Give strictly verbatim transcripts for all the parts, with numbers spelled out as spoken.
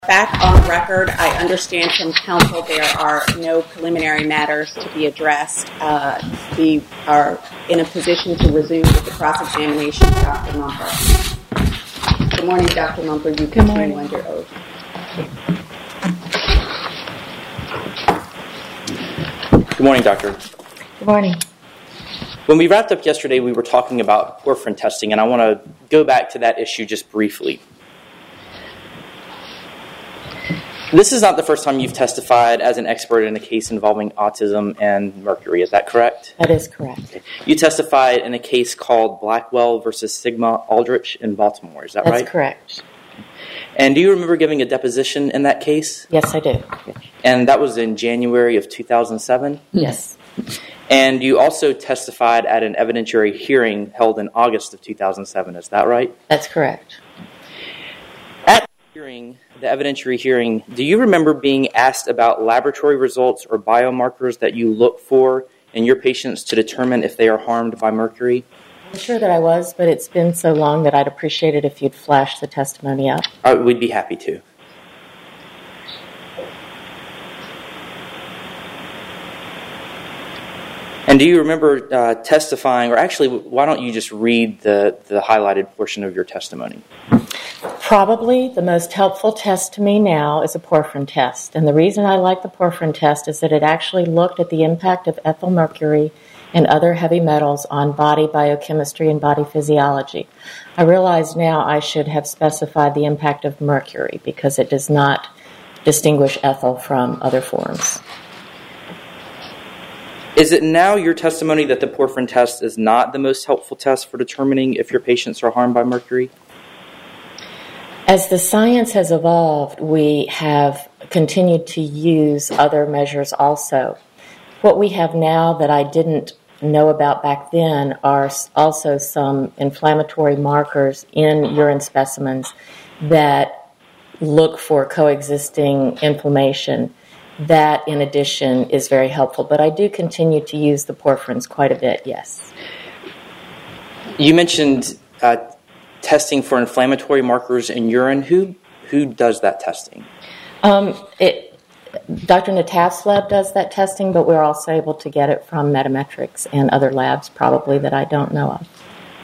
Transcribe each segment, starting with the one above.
Back on the record, I understand from counsel there are no preliminary matters to be addressed. Uh, we are in a position to resume with the cross-examination of Doctor Mumper. Good morning, Doctor Mumper. You continue under oath. Good morning, Doctor. Good morning. When we wrapped up yesterday, we were talking about porphyrin testing, and I want to go back to that issue just briefly. This is not the first time you've testified as an expert in a case involving autism and mercury. Is that correct? That is correct. Okay. You testified in a case called Blackwell versus Sigma Aldrich in Baltimore. Is that That's right? That's correct. And do you remember giving a deposition in that case? Yes, I do. And that was in January of two thousand seven? Yes. And you also testified at an evidentiary hearing held in August of two thousand seven. Is that right? That's correct. At the hearing, the evidentiary hearing, do you remember being asked about laboratory results or biomarkers that you look for in your patients to determine if they are harmed by mercury? I'm sure that I was, but it's been so long that I'd appreciate it if you'd flash the testimony up. Uh, we'd be happy to. And do you remember uh, testifying, or actually, why don't you just read the, the highlighted portion of your testimony? Probably the most helpful test to me now is a porphyrin test. And the reason I like the porphyrin test is that it actually looked at the impact of ethyl mercury and other heavy metals on body biochemistry and body physiology. I realize now I should have specified the impact of mercury because it does not distinguish ethyl from other forms. Is it now your testimony that the porphyrin test is not the most helpful test for determining if your patients are harmed by mercury? As the science has evolved, we have continued to use other measures also. What we have now that I didn't know about back then are also some inflammatory markers in urine specimens that look for coexisting inflammation. That, in addition, is very helpful. But I do continue to use the porphyrins quite a bit, yes. You mentioned uh, testing for inflammatory markers in urine. Who who does that testing? Um, it, Doctor Nataf's lab does that testing, but we're also able to get it from Metametrics and other labs probably that I don't know of.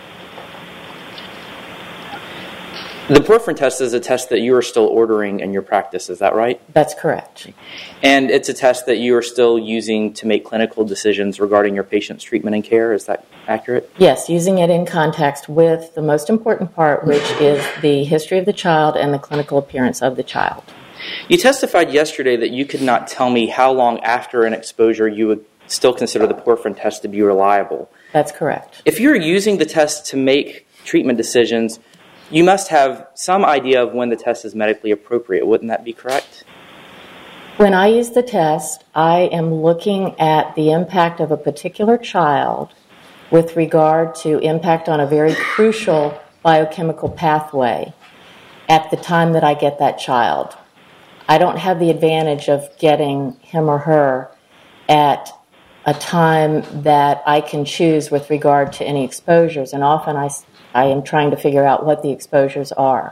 The porphyrin test is a test that you are still ordering in your practice, is that right? That's correct. And it's a test that you are still using to make clinical decisions regarding your patient's treatment and care, is that accurate? Yes, using it in context with the most important part, which is the history of the child and the clinical appearance of the child. You testified yesterday that you could not tell me how long after an exposure you would still consider the porphyrin test to be reliable. That's correct. If you're using the test to make treatment decisions, you must have some idea of when the test is medically appropriate. Wouldn't that be correct? When I use the test, I am looking at the impact of a particular child with regard to impact on a very crucial biochemical pathway at the time that I get that child. I don't have the advantage of getting him or her at a time that I can choose with regard to any exposures, and often I I am trying to figure out what the exposures are.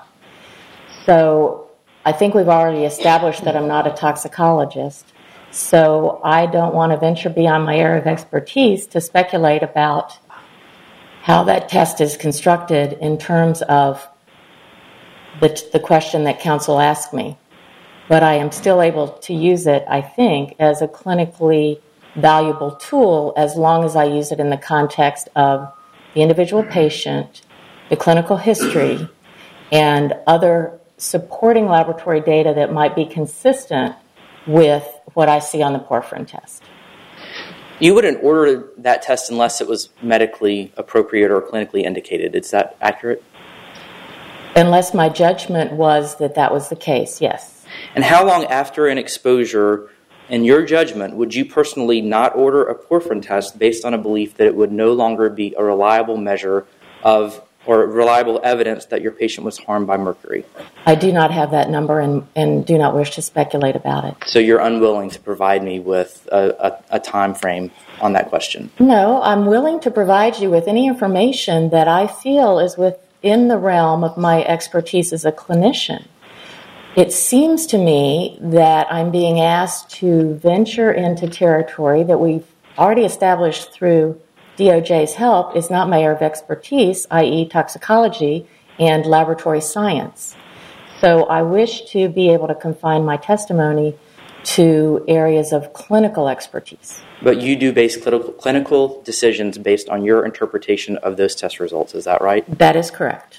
So I think we've already established that I'm not a toxicologist, so I don't want to venture beyond my area of expertise to speculate about how that test is constructed in terms of the, the question that counsel asked me. But I am still able to use it, I think, as a clinically valuable tool as long as I use it in the context of the individual patient, the clinical history, and other supporting laboratory data that might be consistent with what I see on the porphyrin test. You wouldn't order that test unless it was medically appropriate or clinically indicated. Is that accurate? Unless my judgment was that that was the case, yes. And how long after an exposure, in your judgment, would you personally not order a porphyrin test based on a belief that it would no longer be a reliable measure of or reliable evidence that your patient was harmed by mercury? I do not have that number and, and do not wish to speculate about it. So you're unwilling to provide me with a, a, a time frame on that question? No, I'm willing to provide you with any information that I feel is within the realm of my expertise as a clinician. It seems to me that I'm being asked to venture into territory that we've already established through D O J's help is not my area of expertise, that is toxicology and laboratory science. So I wish to be able to confine my testimony to areas of clinical expertise. But you do base clinical, clinical decisions based on your interpretation of those test results, is that right? That is correct.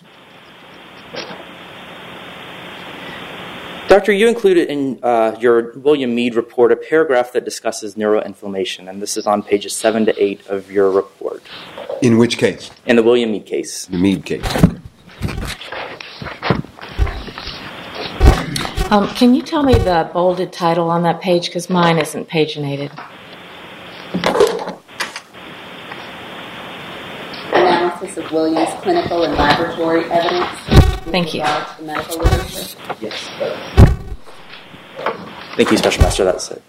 Doctor, you included in uh, your William Mead report a paragraph that discusses neuroinflammation, and this is on pages seven to eight of your report. In which case? In the William Mead case. The Mead case. Um, can you tell me the bolded title on that page? Because mine isn't paginated. Analysis of Williams' clinical and laboratory evidence. Thank you. To medical literature. Yes. Thank you, Special Master. That's it.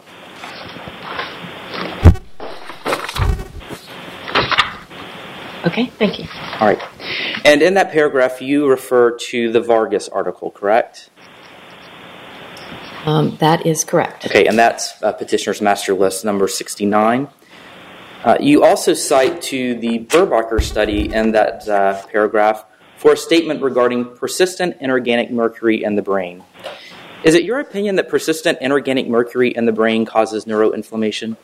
Okay, thank you. All right. And in that paragraph, you refer to the Vargas article, correct? Um, that is correct. Okay, and that's uh, Petitioner's Master List number sixty-nine. Uh, you also cite to the Burbacher study in that uh, paragraph for a statement regarding persistent inorganic mercury in the brain. Is it your opinion that persistent inorganic mercury in the brain causes neuroinflammation?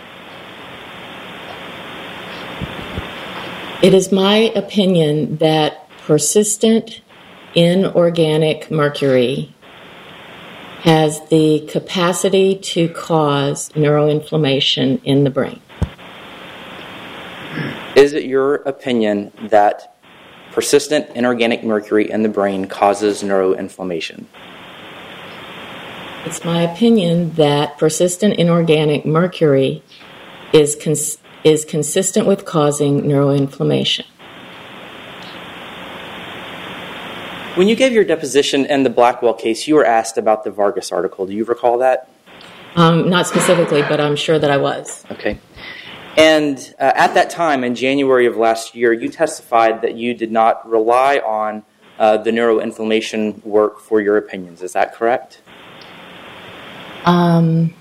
It is my opinion that persistent inorganic mercury has the capacity to cause neuroinflammation in the brain. Is it your opinion that persistent inorganic mercury in the brain causes neuroinflammation? It's my opinion that persistent inorganic mercury is cons- is consistent with causing neuroinflammation. When you gave your deposition in the Blackwell case, you were asked about the Vargas article. Do you recall that? Um, not specifically, but I'm sure that I was. Okay. And uh, at that time, in January of last year, you testified that you did not rely on uh, the neuroinflammation work for your opinions. Is that correct? Um...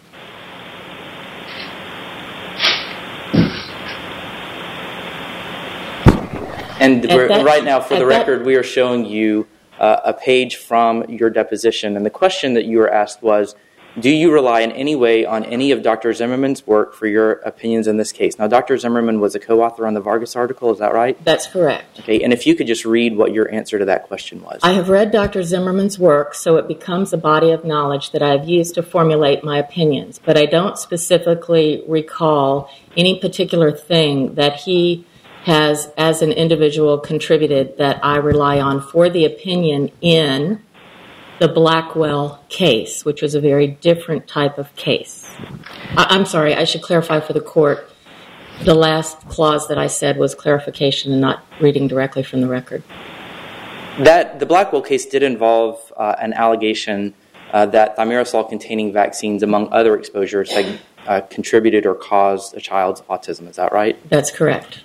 And we're, that, right now, for the that, record, we are showing you uh, a page from your deposition. And the question that you were asked was, do you rely in any way on any of Doctor Zimmerman's work for your opinions in this case? Now, Doctor Zimmerman was a co-author on the Vargas article. Is that right? That's correct. Okay. And if you could just read what your answer to that question was. I have read Doctor Zimmerman's work, so it becomes a body of knowledge that I have used to formulate my opinions. But I don't specifically recall any particular thing that he has, as an individual, contributed that I rely on for the opinion in the Blackwell case, which was a very different type of case. I- I'm sorry, I should clarify for the court. The last clause that I said was clarification and not reading directly from the record. That the Blackwell case did involve uh, an allegation uh, that thimerosal-containing vaccines, among other exposures, had uh, contributed or caused a child's autism. Is that right? That's correct.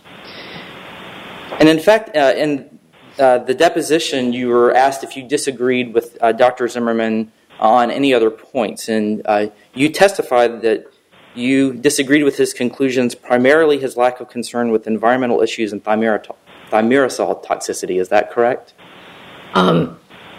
And in fact, uh, in uh, the deposition, you were asked if you disagreed with uh, Doctor Zimmerman on any other points. And uh, you testified that you disagreed with his conclusions, primarily his lack of concern with environmental issues and thimerosal toxicity. Is that correct? Um,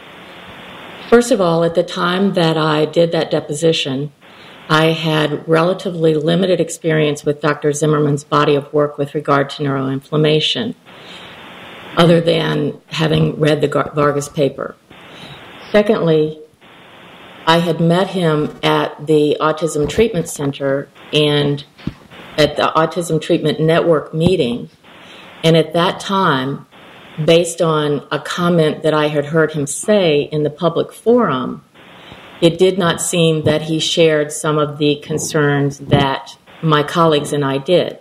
first of all, at the time that I did that deposition, I had relatively limited experience with Doctor Zimmerman's body of work with regard to neuroinflammation, other than having read the Vargas paper. Secondly, I had met him at the Autism Treatment Center and at the Autism Treatment Network meeting, and at that time, based on a comment that I had heard him say in the public forum, it did not seem that he shared some of the concerns that my colleagues and I did.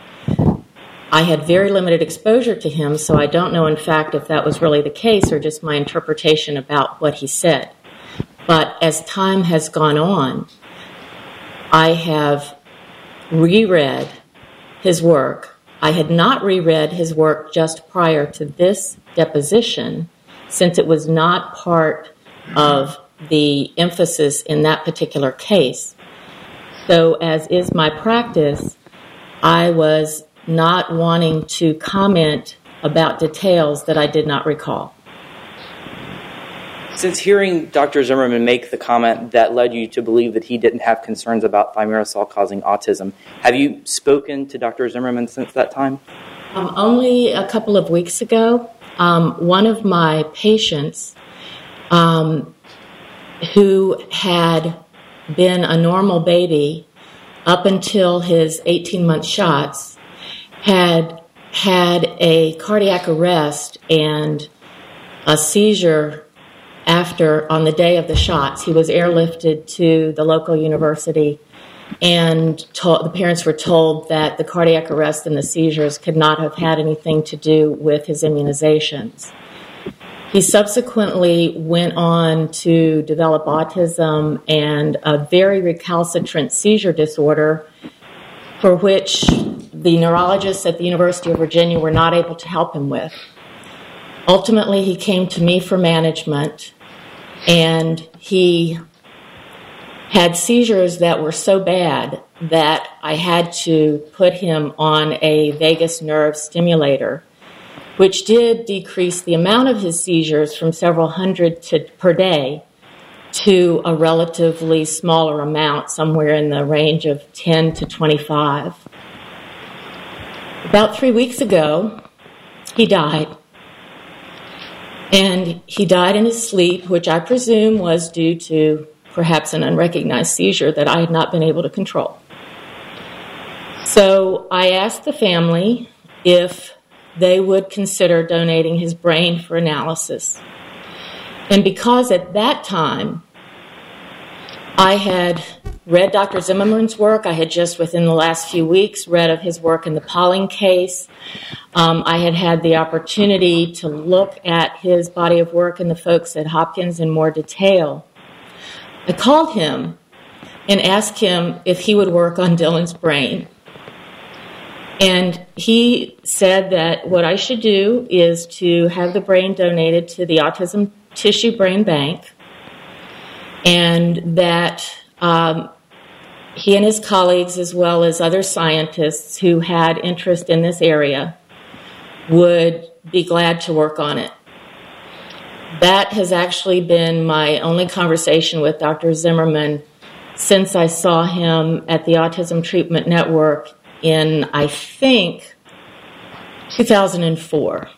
I had very limited exposure to him, so I don't know, in fact, if that was really the case or just my interpretation about what he said. But as time has gone on, I have reread his work. I had not reread his work just prior to this deposition, since it was not part of the emphasis in that particular case. So, as is my practice, I was not wanting to comment about details that I did not recall. Since hearing Doctor Zimmerman make the comment that led you to believe that he didn't have concerns about thimerosal causing autism, have you spoken to Doctor Zimmerman since that time? Um, only a couple of weeks ago, um, one of my patients um, who had been a normal baby up until his eighteen-month shots had had a cardiac arrest and a seizure after, on the day of the shots. He was airlifted to the local university, and to, the parents were told that the cardiac arrest and the seizures could not have had anything to do with his immunizations. He subsequently went on to develop autism and a very recalcitrant seizure disorder, for which the neurologists at the University of Virginia were not able to help him with. Ultimately, he came to me for management, and he had seizures that were so bad that I had to put him on a vagus nerve stimulator, which did decrease the amount of his seizures from several hundred to, per day to a relatively smaller amount, somewhere in the range of ten to twenty-five. About three weeks ago, he died. And he died in his sleep, which I presume was due to perhaps an unrecognized seizure that I had not been able to control. So I asked the family if they would consider donating his brain for analysis. And because at that time I had read Doctor Zimmerman's work, I had just within the last few weeks read of his work in the Pauling case. Um, I had had the opportunity to look at his body of work and the folks at Hopkins in more detail. I called him and asked him if he would work on Dylan's brain. And he said that what I should do is to have the brain donated to the Autism Tissue Brain Bank, and that um, he and his colleagues, as well as other scientists who had interest in this area, would be glad to work on it. That has actually been my only conversation with Doctor Zimmerman since I saw him at the Autism Treatment Network in, I think, two thousand four.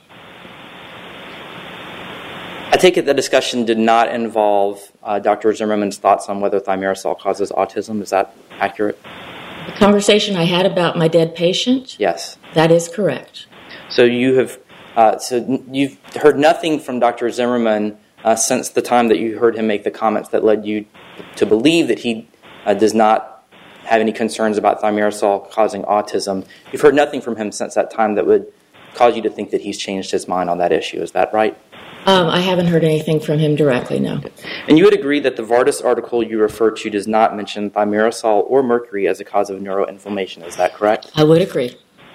I take it the discussion did not involve uh, Doctor Zimmerman's thoughts on whether thimerosal causes autism. Is that accurate? The conversation I had about my dead patient? Yes. That is correct. So you have, uh, so you've heard nothing from Doctor Zimmerman uh, since the time that you heard him make the comments that led you to believe that he uh, does not have any concerns about thimerosal causing autism. You've heard nothing from him since that time that would cause you to think that he's changed his mind on that issue. Is that right? Um, I haven't heard anything from him directly, no. Okay. And you would agree that the Vardis article you refer to does not mention thimerosal or mercury as a cause of neuroinflammation. Is that correct? I would agree.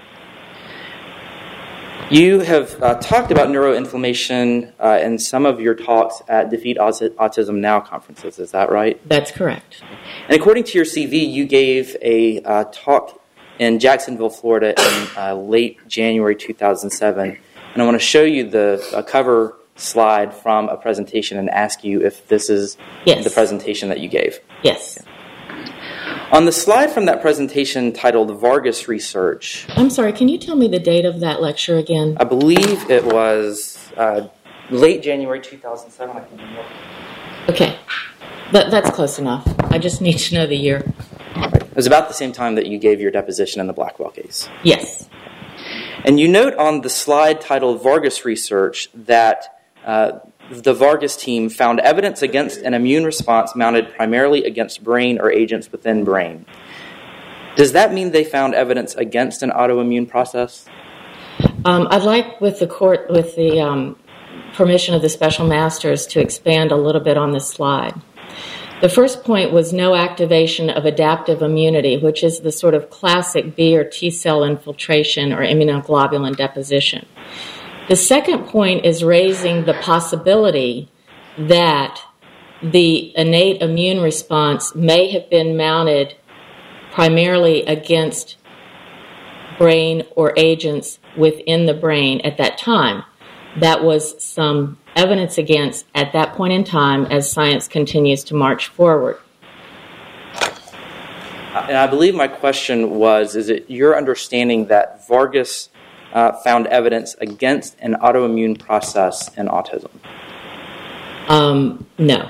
You have uh, talked about neuroinflammation uh, in some of your talks at Defeat Autism Now conferences. Is that right? That's correct. And according to your C V, you gave a uh, talk in Jacksonville, Florida in uh, late January two thousand seven. And I want to show you the uh, cover slide from a presentation and ask you if this is yes. the presentation that you gave. Yes. Okay. On the slide from that presentation titled Vargas Research. I'm sorry, can you tell me the date of that lecture again? I believe it was uh, late January two thousand seven. I can remember. Okay. That, that's close enough. I just need to know the year. Right. It was about the same time that you gave your deposition in the Blackwell case. Yes. And you note on the slide titled Vargas Research that uh, the Vargas team found evidence against an immune response mounted primarily against brain or agents within brain. Does that mean they found evidence against an autoimmune process? Um, I'd like, with the court, with the um, permission of the special masters, to expand a little bit on this slide. The first point was no activation of adaptive immunity, which is the sort of classic B or T cell infiltration or immunoglobulin deposition. The second point is raising the possibility that the innate immune response may have been mounted primarily against brain or agents within the brain at that time. That was some evidence against at that point in time as science continues to march forward. And I believe my question was, is it your understanding that Vargas uh, found evidence against an autoimmune process in autism? Um, no.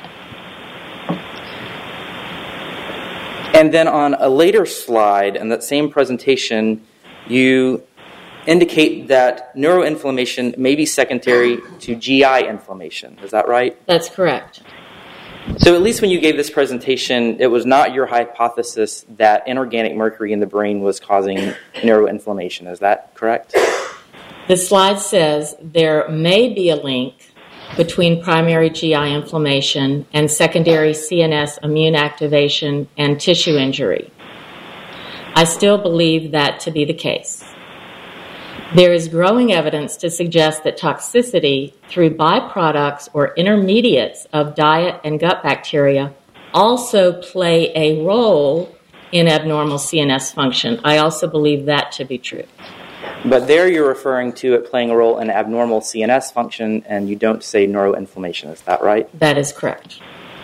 And then on a later slide in that same presentation, you indicate that neuroinflammation may be secondary to G I inflammation. Is that right? That's correct. So at least when you gave this presentation, it was not your hypothesis that inorganic mercury in the brain was causing neuroinflammation. Is that correct? The slide says there may be a link between primary G I inflammation and secondary C N S immune activation and tissue injury. I still believe that to be the case. There is growing evidence to suggest that toxicity through byproducts or intermediates of diet and gut bacteria also play a role in abnormal C N S function. I also believe that to be true. But there you're referring to it playing a role in abnormal C N S function, and you don't say neuroinflammation. Is that right? That is correct.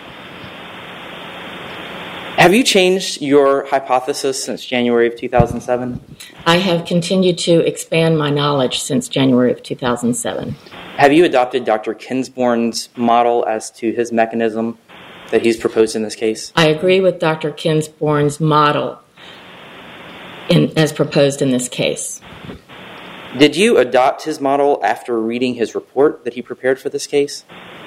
Have you changed your hypothesis since January of two thousand seven? I have continued to expand my knowledge since January of two thousand seven. Have you adopted Doctor Kinsborn's model as to his mechanism that he's proposed in this case? I agree with Doctor Kinsborn's model in, as proposed in this case. Did you adopt his model after reading his report that he prepared for this case?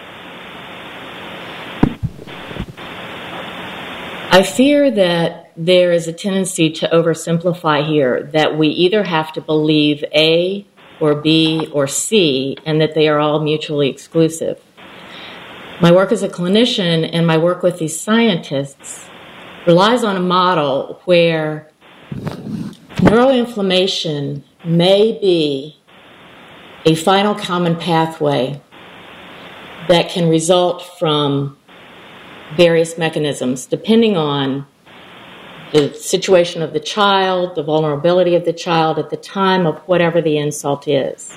I fear that there is a tendency to oversimplify here, that we either have to believe A or B or C, and that they are all mutually exclusive. My work as a clinician and my work with these scientists relies on a model where neuroinflammation may be a final common pathway that can result from various mechanisms, depending on the situation of the child, the vulnerability of the child at the time of whatever the insult is.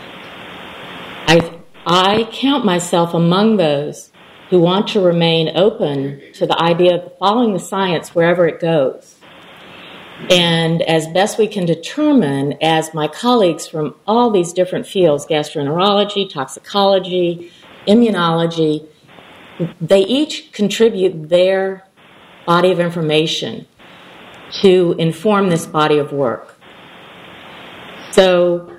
I, I count myself among those who want to remain open to the idea of following the science wherever it goes. And as best we can determine, as my colleagues from all these different fields, gastroenterology, toxicology, immunology, they each contribute their body of information to inform this body of work. So,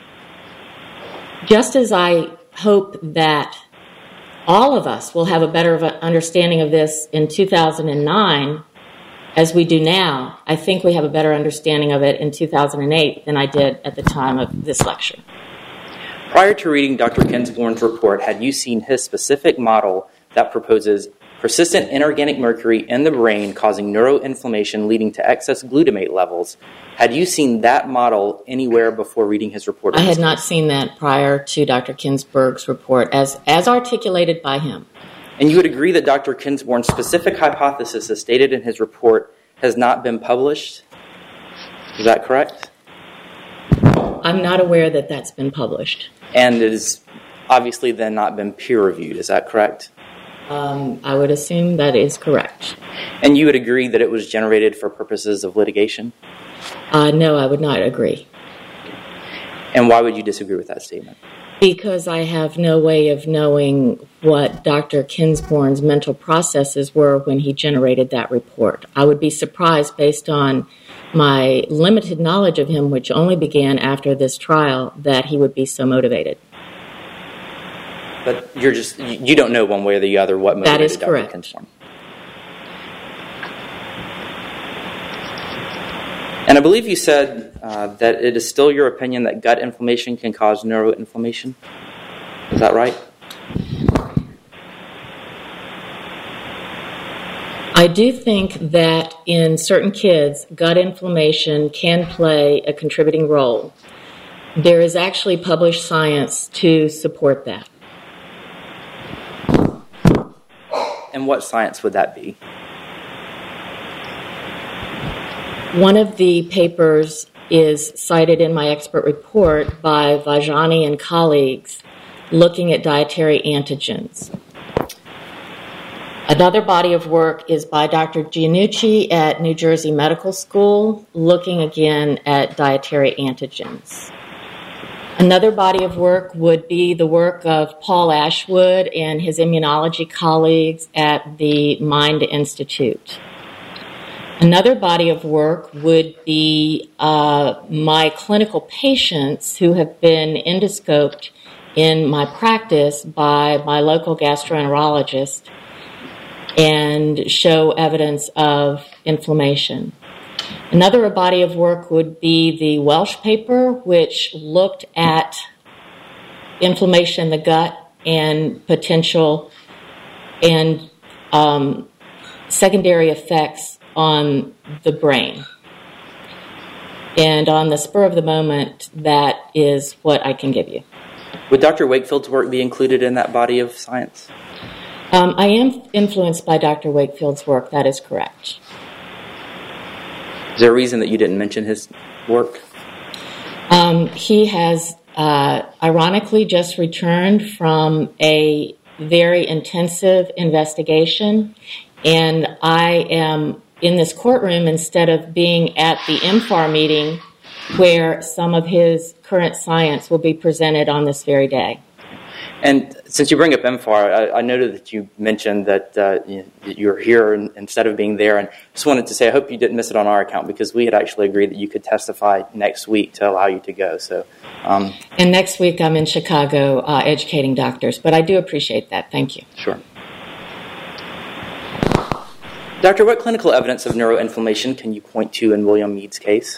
just as I hope that all of us will have a better understanding of this in two thousand nine as we do now, I think we have a better understanding of it in two thousand eight than I did at the time of this lecture. Prior to reading Doctor Kinsborn's report, had you seen his specific model that proposes persistent inorganic mercury in the brain causing neuroinflammation leading to excess glutamate levels? Had you seen that model anywhere before reading his report? I had not seen that prior to Doctor Kinsborn's report as, as articulated by him. And you would agree that Doctor Kinsborn's specific hypothesis as stated in his report has not been published? Is that correct? I'm not aware that that's been published. And it has obviously then not been peer-reviewed, is that correct? Um, I would assume that is correct. And you would agree that it was generated for purposes of litigation? Uh, no, I would not agree. And why would you disagree with that statement? Because I have no way of knowing what Doctor Kinsborn's mental processes were when he generated that report. I would be surprised, based on my limited knowledge of him, which only began after this trial, that he would be so motivated. But you're just, you don't know one way or the other what motivated that is Doctor correct. Kinsborn. And I believe you said uh, that it is still your opinion that gut inflammation can cause neuroinflammation. Is that right? I do think that in certain kids, gut inflammation can play a contributing role. There is actually published science to support that. and what science would that be? One of the papers is cited in my expert report by Vajani and colleagues looking at dietary antigens. Another body of work is by Doctor Giannucci at New Jersey Medical School, looking again at dietary antigens. Another body of work would be the work of Paul Ashwood and his immunology colleagues at the Mind Institute. Another body of work would be uh, my clinical patients who have been endoscoped in my practice by my local gastroenterologist and show evidence of inflammation. Another body of work would be the Welsh paper, which looked at inflammation in the gut and potential and um, secondary effects on the brain. And on the spur of the moment, that is what I can give you. Would Doctor Wakefield's work be included in that body of science? Um, I am influenced by Doctor Wakefield's work, that is correct. Is there a reason that you didn't mention his work? Um, he has uh, ironically just returned from a very intensive investigation, and I am in this courtroom instead of being at the M F A R meeting where some of his current science will be presented on this very day. And since you bring up M F A R, I, I noted that you mentioned that, uh, you, that you were here in, instead of being there, and just wanted to say I hope you didn't miss it on our account because we had actually agreed that you could testify next week to allow you to go. So, um, and next week I'm in Chicago uh, educating doctors, but I do appreciate that. Thank you. Sure. Doctor, what clinical evidence of neuroinflammation can you point to in William Mead's case?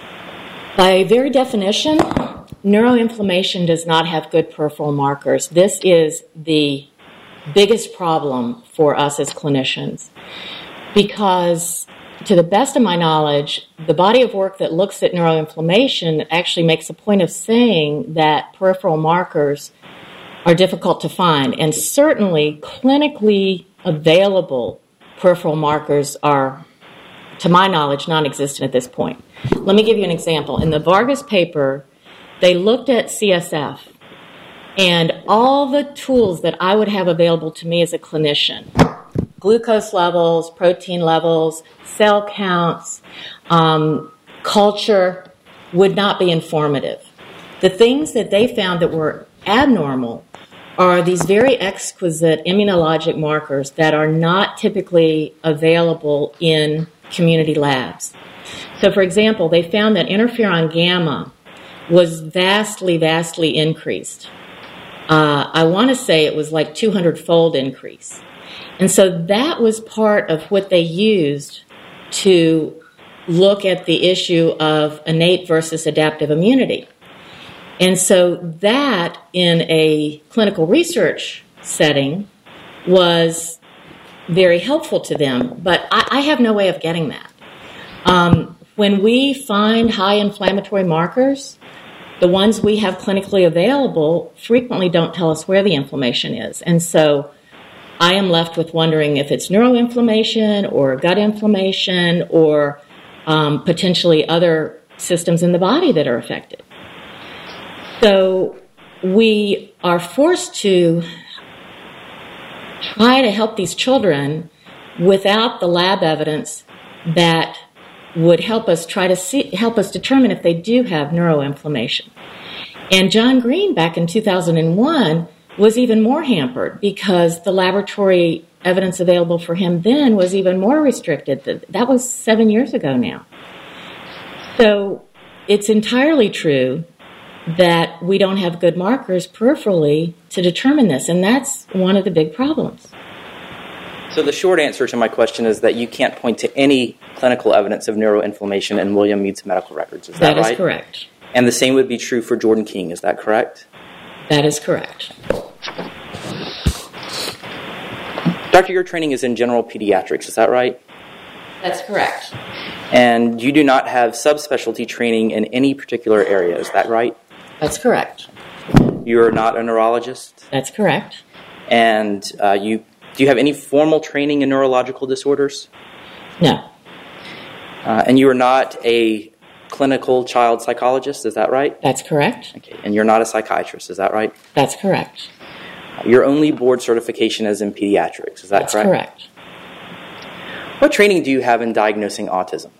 By very definition, neuroinflammation does not have good peripheral markers. This is the biggest problem for us as clinicians because, to the best of my knowledge, the body of work that looks at neuroinflammation actually makes a point of saying that peripheral markers are difficult to find, and certainly clinically available peripheral markers are, to my knowledge, non-existent at this point. Let me give you an example. In the Vargas paper, they looked at C S F, and all the tools that I would have available to me as a clinician, glucose levels, protein levels, cell counts, um, culture, would not be informative. The things that they found that were abnormal are these very exquisite immunologic markers that are not typically available in community labs. So, for example, they found that interferon gamma was vastly, vastly increased. Uh, I want to say it was like two hundred fold increase. And so that was part of what they used to look at the issue of innate versus adaptive immunity. And so that, in a clinical research setting, was very helpful to them. But I, I have no way of getting that. Um, when we find high inflammatory markers, the ones we have clinically available frequently don't tell us where the inflammation is. And so I am left with wondering if it's neuroinflammation or gut inflammation or um, potentially other systems in the body that are affected. So we are forced to try to help these children without the lab evidence that would help us try to see, help us determine if they do have neuroinflammation. And John Green, back in two thousand one, was even more hampered because the laboratory evidence available for him then was even more restricted. That was seven years ago now. So it's entirely true that we don't have good markers peripherally to determine this, and that's one of the big problems. So the short answer to my question is that you can't point to any clinical evidence of neuroinflammation in William Mead's medical records. Is that, that right? That is correct. And the same would be true for Jordan King. Is that correct? That is correct. Doctor, your training is in general pediatrics. Is that right? That's correct. And you do not have subspecialty training in any particular area. Is that right? That's correct. You are not a neurologist? That's correct. And uh, you Do you have any formal training in neurological disorders? No. Uh, and you are not a clinical child psychologist, is that right? That's correct. Okay. And you're not a psychiatrist, is that right? That's correct. Your only board certification is in pediatrics, is that That's correct? correct. What training do you have in diagnosing autism?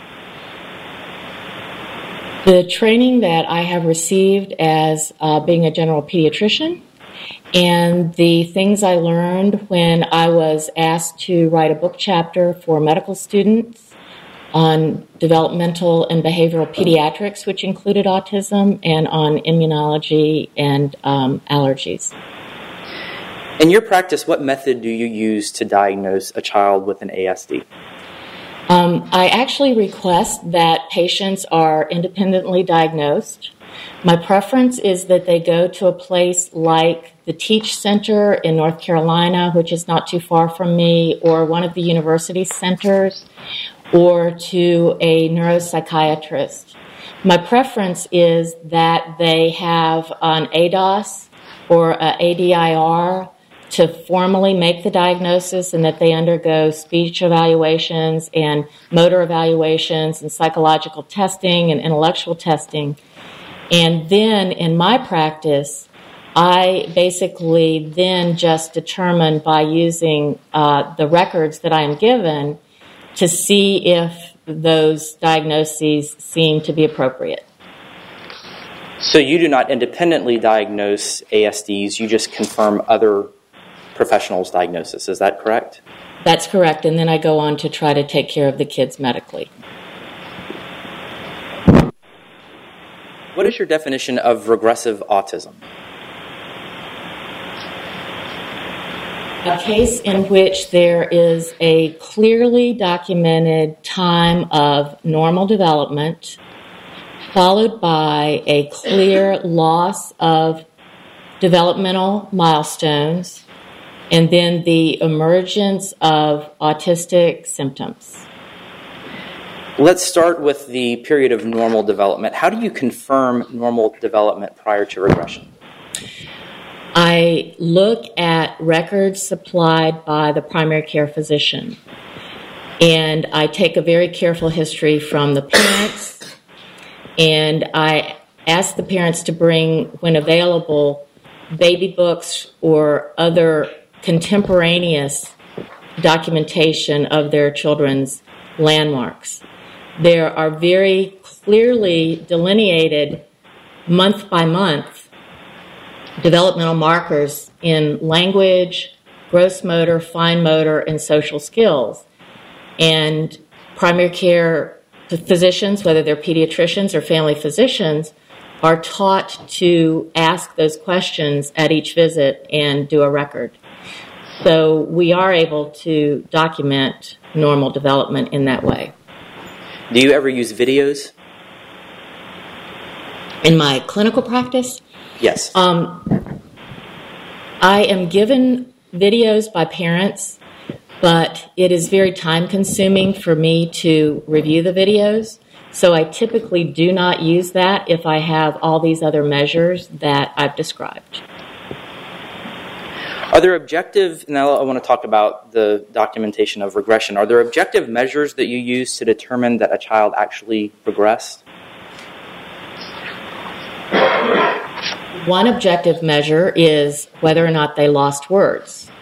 The training that I have received as uh, being a general pediatrician and the things I learned when I was asked to write a book chapter for medical students on developmental and behavioral pediatrics, which included autism, and on immunology and um, allergies. In your practice, what method do you use to diagnose a child with an A S D? Um, I actually request that patients are independently diagnosed. My preference is that they go to a place like the Teach Center in North Carolina, which is not too far from me, or one of the university centers, or to a neuropsychiatrist. My preference is that they have an A D O S or a A D I R to formally make the diagnosis, and that they undergo speech evaluations and motor evaluations and psychological testing and intellectual testing. And then in my practice, I basically then just determine by using uh, the records that I am given to see if those diagnoses seem to be appropriate. So you do not independently diagnose A S Ds, you just confirm other professionals' diagnosis. Is that correct? That's correct, and then I go on to try to take care of the kids medically. What is your definition of regressive autism? A case in which there is a clearly documented time of normal development followed by a clear loss of developmental milestones and then the emergence of autistic symptoms. Let's start with the period of normal development. How do you confirm normal development prior to regression? I look at records supplied by the primary care physician, and I take a very careful history from the parents, and I ask the parents to bring, when available, baby books or other contemporaneous documentation of their children's landmarks. There are very clearly delineated month by month developmental markers in language, gross motor, fine motor, and social skills. And primary care physicians, whether they're pediatricians or family physicians, are taught to ask those questions at each visit and do a record. So we are able to document normal development in that way. Do you ever use videos? In my clinical practice? Yes. Um, I am given videos by parents, but it is very time-consuming for me to review the videos. So I typically do not use that if I have all these other measures that I've described. Are there objective, now I want to talk about the documentation of regression. Are there objective measures that you use to determine that a child actually progressed? One objective measure is whether or not they lost words.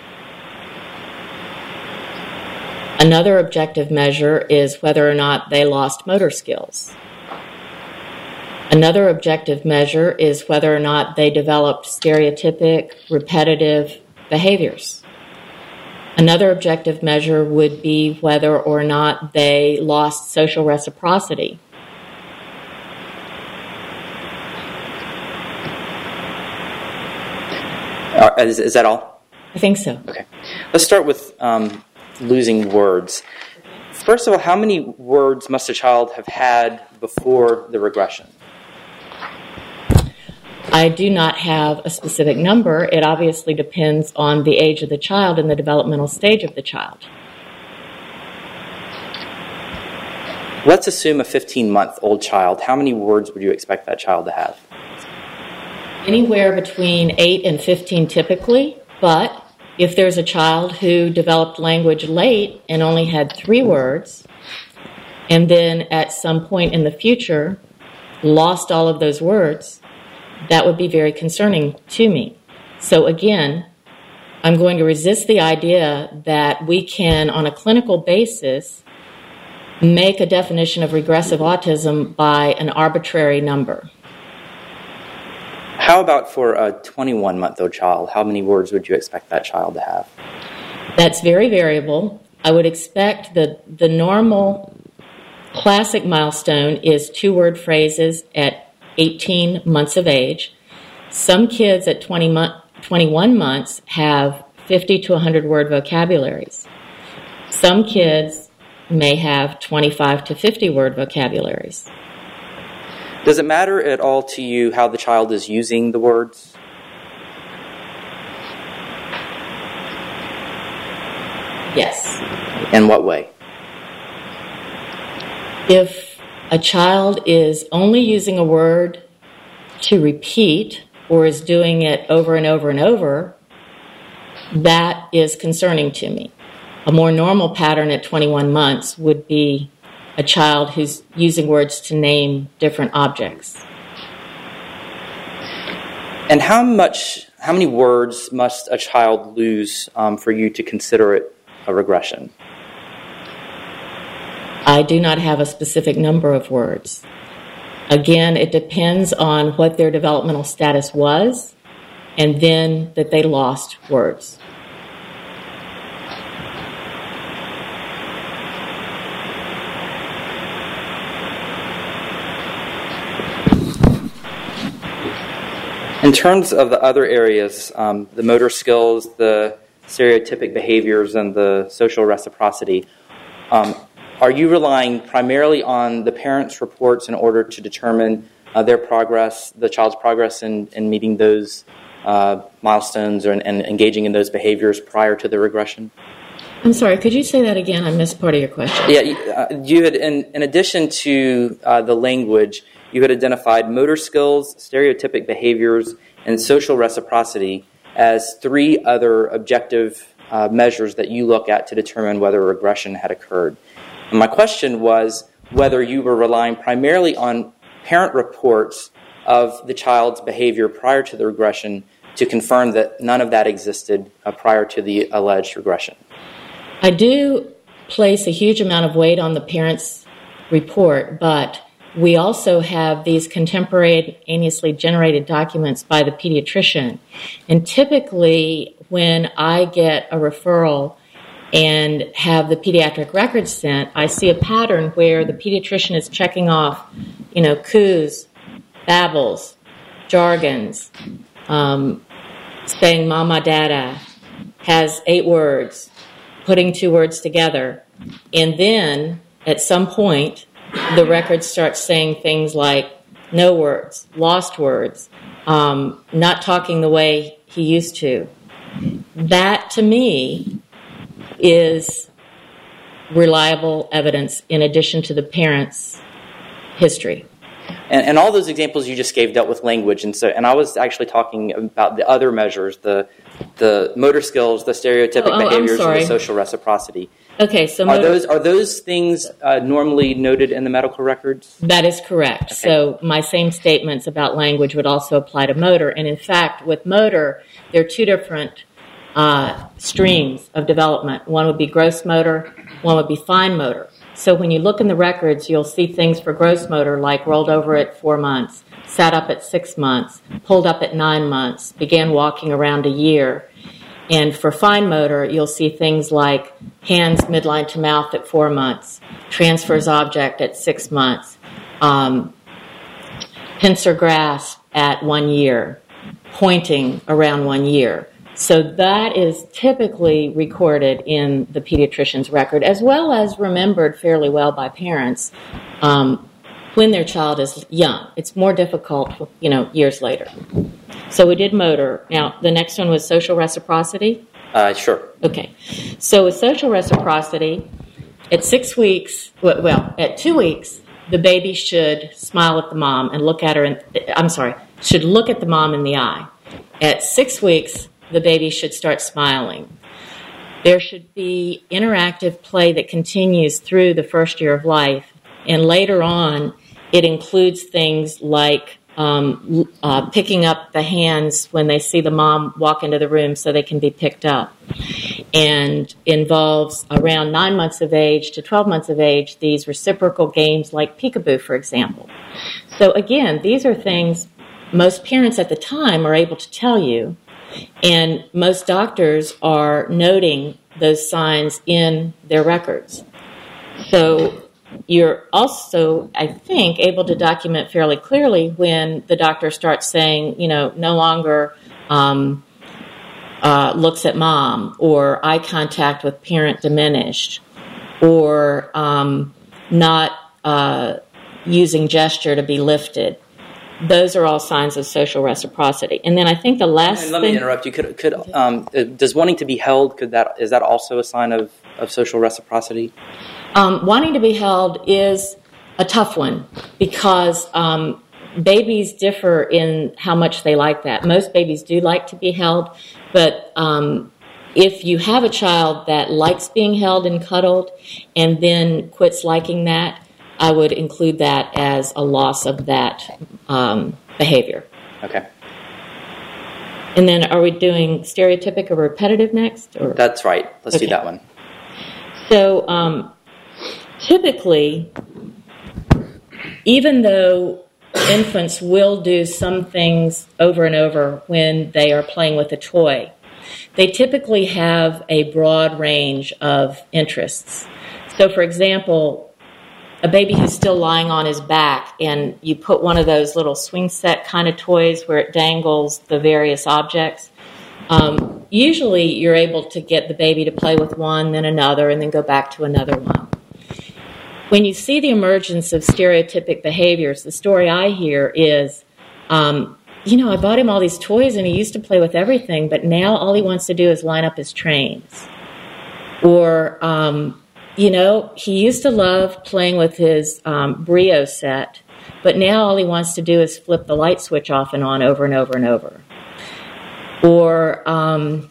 Another objective measure is whether or not they lost motor skills. Another objective measure is whether or not they developed stereotypic, repetitive behaviors. Another objective measure would be whether or not they lost social reciprocity. Uh, is, is that all? I think so. Okay. Let's start with um, losing words. First of all, how many words must a child have had before the regression? I do not have a specific number. It obviously depends on the age of the child and the developmental stage of the child. Let's assume a fifteen-month-old child. How many words would you expect that child to have? Anywhere between eight and fifteen typically, but if there's a child who developed language late and only had three words, and then at some point in the future lost all of those words, that would be very concerning to me. So again, I'm going to resist the idea that we can, on a clinical basis, make a definition of regressive autism by an arbitrary number. How about for a twenty-one-month-old child? How many words would you expect that child to have? That's very variable. I would expect that the normal classic milestone is two-word phrases at eighteen months of age. Some kids at twenty mo- twenty-one months have fifty to one hundred word vocabularies. Some kids may have twenty-five to fifty word vocabularies. Does it matter at all to you how the child is using the words? Yes. In what way? If a child is only using a word to repeat or is doing it over and over and over, that is concerning to me. A more normal pattern at twenty-one months would be a child who's using words to name different objects. And how much, how many words must a child lose um, for you to consider it a regression? I do not have a specific number of words. Again, it depends on what their developmental status was, and then that they lost words. In terms of the other areas, um, the motor skills, the stereotypic behaviors, and the social reciprocity, um, are you relying primarily on the parents' reports in order to determine uh, their progress, the child's progress in, in meeting those uh, milestones or, and, and engaging in those behaviors prior to the regression? I'm sorry, could you say that again? I missed part of your question. Yeah, you, uh, you had, in, in addition to uh, the language, you had identified motor skills, stereotypic behaviors, and social reciprocity as three other objective uh, measures that you look at to determine whether regression had occurred. And my question was whether you were relying primarily on parent reports of the child's behavior prior to the regression to confirm that none of that existed uh, prior to the alleged regression. I do place a huge amount of weight on the parent's report, but we also have these contemporaneously generated documents by the pediatrician. And typically, when I get a referral and have the pediatric records sent, I see a pattern where the pediatrician is checking off, you know, coos, babbles, jargons, um, saying mama, dada, has eight words, putting two words together. And then, at some point, the record starts saying things like no words, lost words, um, not talking the way he used to. That, to me, is reliable evidence in addition to the parent's history. And, and all those examples you just gave dealt with language, and so and I was actually talking about the other measures, the the motor skills, the stereotypic oh, oh, behaviors, and the social reciprocity. Okay, so are motor- those are those things uh, normally noted in the medical records? That is correct. Okay. So my same statements about language would also apply to motor, and in fact, with motor, there are two different uh, streams of development. One would be gross motor, one would be fine motor. So when you look in the records, you'll see things for gross motor like rolled over at four months, sat up at six months, pulled up at nine months, began walking around a year. And for fine motor, you'll see things like hands midline to mouth at four months, transfers object at six months, um, pincer grasp at one year, pointing around one year. So that is typically recorded in the pediatrician's record, as well as remembered fairly well by parents um, when their child is young. It's more difficult, you know, years later. So we did motor. Now, the next one was social reciprocity? Uh, sure. Okay. So with social reciprocity, at six weeks, well, at two weeks, the baby should smile at the mom and look at her, in, I'm sorry, should look at the mom in the eye. At six weeks, the baby should start smiling. There should be interactive play that continues through the first year of life, and later on it includes things like um, uh, picking up the hands when they see the mom walk into the room so they can be picked up, and involves around nine months of age to twelve months of age these reciprocal games like peekaboo, for example. So again, these are things most parents at the time are able to tell you, and most doctors are noting those signs in their records. So you're also, I think, able to document fairly clearly when the doctor starts saying, you know, no longer um, uh, looks at mom, or eye contact with parent diminished, or um, not uh, using gesture to be lifted. Those are all signs of social reciprocity. And then I think the last and let thing... me interrupt you. Could, could um, does wanting to be held, could that is that also a sign of, of social reciprocity? Um, wanting to be held is a tough one because um, babies differ in how much they like that. Most babies do like to be held, but um, if you have a child that likes being held and cuddled and then quits liking that, I would include that as a loss of that um, behavior. Okay. And then are we doing stereotypic or repetitive next? Or? That's right. Let's okay. do that one. So um, typically, even though infants will do some things over and over when they are playing with a toy, they typically have a broad range of interests. So, for example, a baby who's still lying on his back and you put one of those little swing set kind of toys where it dangles the various objects, um, usually you're able to get the baby to play with one, then another, and then go back to another one. When you see the emergence of stereotypic behaviors, the story I hear is, um, you know, I bought him all these toys and he used to play with everything, but now all he wants to do is line up his trains. Or... Um, You know, he used to love playing with his um, Brio set, but now all he wants to do is flip the light switch off and on over and over and over. Or um,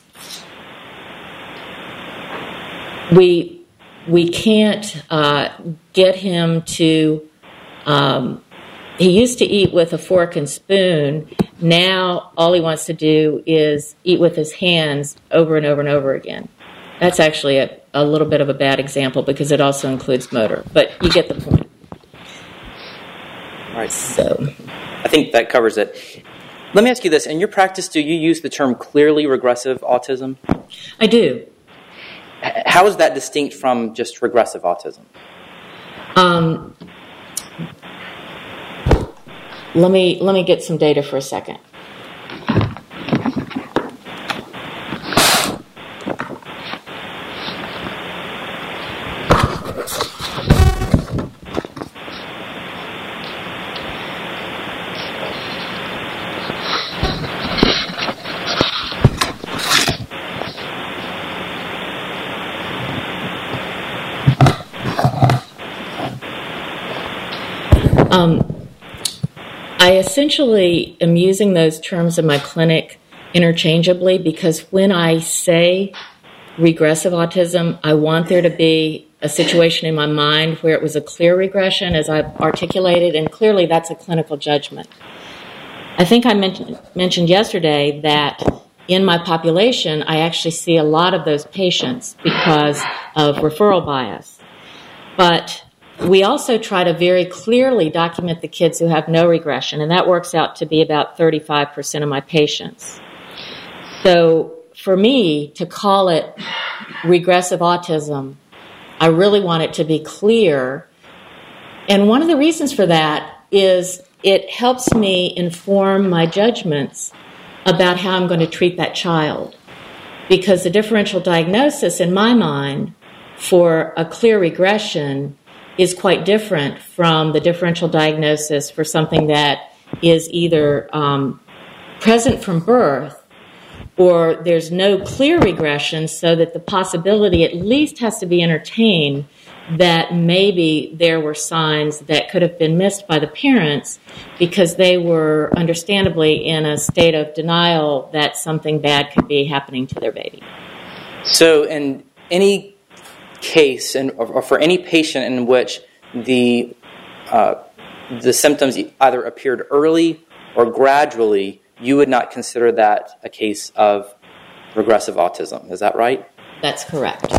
we we can't uh, get him to. Um, he used to eat with a fork and spoon. Now all he wants to do is eat with his hands over and over and over again. That's actually a, a little bit of a bad example because it also includes motor, but you get the point. All right. So, I think that covers it. Let me ask you this. In your practice, do you use the term clearly regressive autism? I do. How is that distinct from just regressive autism? Um, let me let me get some data for a second. Um, I essentially am using those terms in my clinic interchangeably because when I say regressive autism, I want there to be a situation in my mind where it was a clear regression, as I've articulated, and clearly that's a clinical judgment. I think I mentioned, mentioned yesterday that in my population, I actually see a lot of those patients because of referral bias. But we also try to very clearly document the kids who have no regression, and that works out to be about thirty-five percent of my patients. So for me, to call it regressive autism, I really want it to be clear. And one of the reasons for that is it helps me inform my judgments about how I'm going to treat that child. Because the differential diagnosis, in my mind, for a clear regression is quite different from the differential diagnosis for something that is either um, present from birth or there's no clear regression so that the possibility at least has to be entertained that maybe there were signs that could have been missed by the parents because they were understandably in a state of denial that something bad could be happening to their baby. So in any case, and or for any patient in which the uh, the symptoms either appeared early or gradually, you would not consider that a case of regressive autism. Is that right? That's correct.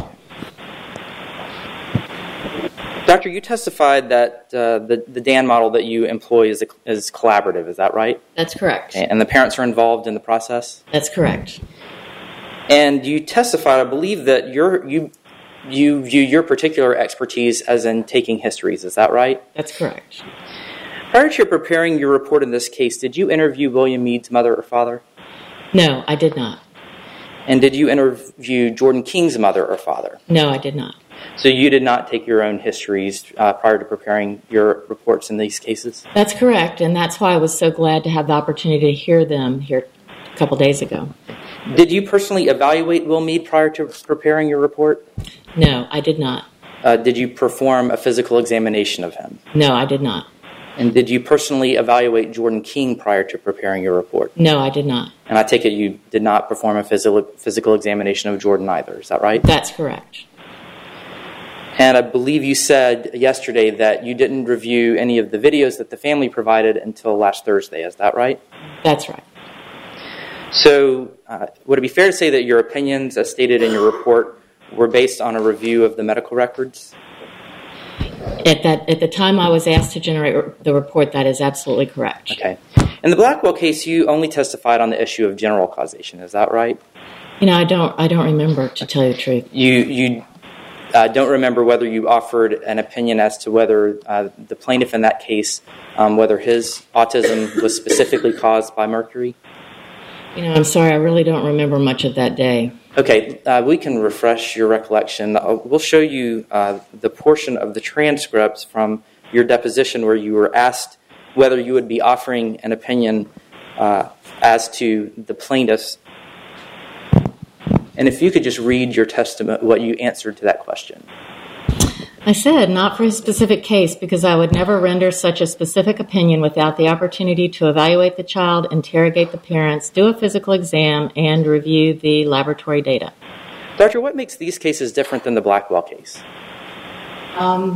Doctor, you testified that uh, the, the D A N model that you employ is, a, is collaborative. Is that right? That's correct. And the parents are involved in the process? That's correct. And you testified, I believe, that you're, you you view your particular expertise as in taking histories. Is that right? That's correct. Prior to preparing your report in this case, did you interview William Mead's mother or father? No, I did not. And did you interview Jordan King's mother or father? No, I did not. So you did not take your own histories uh, prior to preparing your reports in these cases? That's correct, and that's why I was so glad to have the opportunity to hear them here a couple days ago. Did you personally evaluate Will Mead prior to preparing your report? No, I did not. Uh, did you perform a physical examination of him? No, I did not. And did you personally evaluate Jordan King prior to preparing your report? No, I did not. And I take it you did not perform a physical physical examination of Jordan either. Is that right? That's correct. And I believe you said yesterday that you didn't review any of the videos that the family provided until last Thursday. Is that right? That's right. So uh, would it be fair to say that your opinions, as stated in your report, were based on a review of the medical records? At that, at the time I was asked to generate the report, that is absolutely correct. Okay. In the Blackwell case, you only testified on the issue of general causation. Is that right? You know, I don't, I don't remember, to tell you the truth. You, you uh, don't remember whether you offered an opinion as to whether uh, the plaintiff in that case, um, whether his autism was specifically caused by mercury? You know, I'm sorry, I really don't remember much of that day. Okay, uh, we can refresh your recollection. Uh, we'll show you uh, the portion of the transcripts from your deposition where you were asked whether you would be offering an opinion uh, as to the plaintiff's. And if you could just read your testament, what you answered to that question. I said, not for his specific case, because I would never render such a specific opinion without the opportunity to evaluate the child, interrogate the parents, do a physical exam, and review the laboratory data. Doctor, what makes these cases different than the Blackwell case? Um,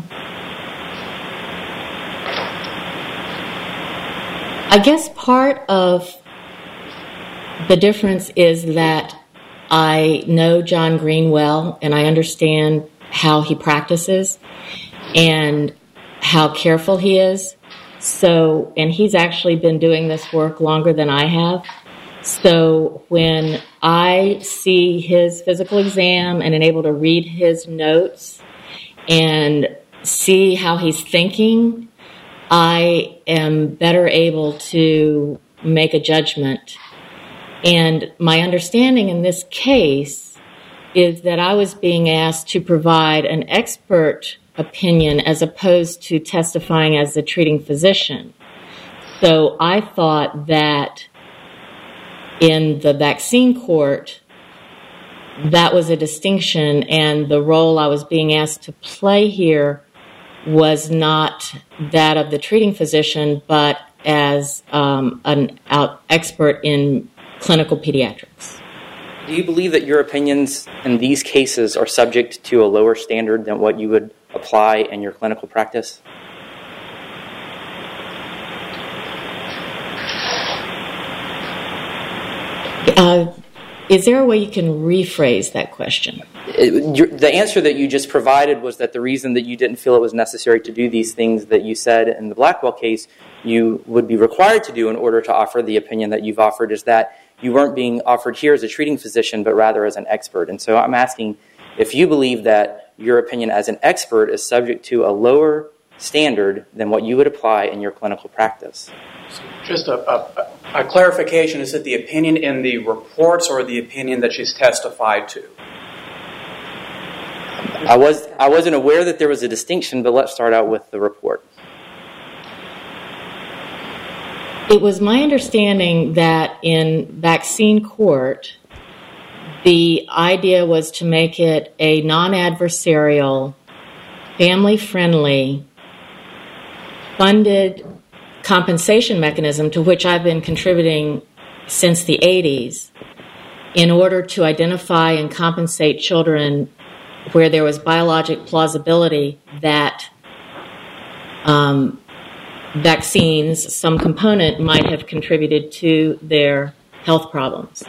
I guess part of the difference is that I know John Green well, and I understand how he practices and how careful he is. So, and he's actually been doing this work longer than I have. So when I see his physical exam and am able to read his notes and see how he's thinking, I am better able to make a judgment. And my understanding in this case is that I was being asked to provide an expert opinion as opposed to testifying as the treating physician. So I thought that in the vaccine court, that was a distinction, and the role I was being asked to play here was not that of the treating physician, but as um, an out expert in clinical pediatrics. Do you believe that your opinions in these cases are subject to a lower standard than what you would apply in your clinical practice? Uh, is there a way you can rephrase that question? It, your, the answer that you just provided was that the reason that you didn't feel it was necessary to do these things that you said in the Blackwell case you would be required to do in order to offer the opinion that you've offered is that you weren't being offered here as a treating physician, but rather as an expert. And so I'm asking if you believe that your opinion as an expert is subject to a lower standard than what you would apply in your clinical practice. Just a, a, a clarification, is it the opinion in the reports or the opinion that she's testified to? I, was, I wasn't aware that there was a distinction, but let's start out with the report. It was my understanding that in vaccine court, the idea was to make it a non-adversarial family-friendly, funded compensation mechanism to which I've been contributing since the eighties in order to identify and compensate children where there was biologic plausibility that um, vaccines, some component, might have contributed to their health problems.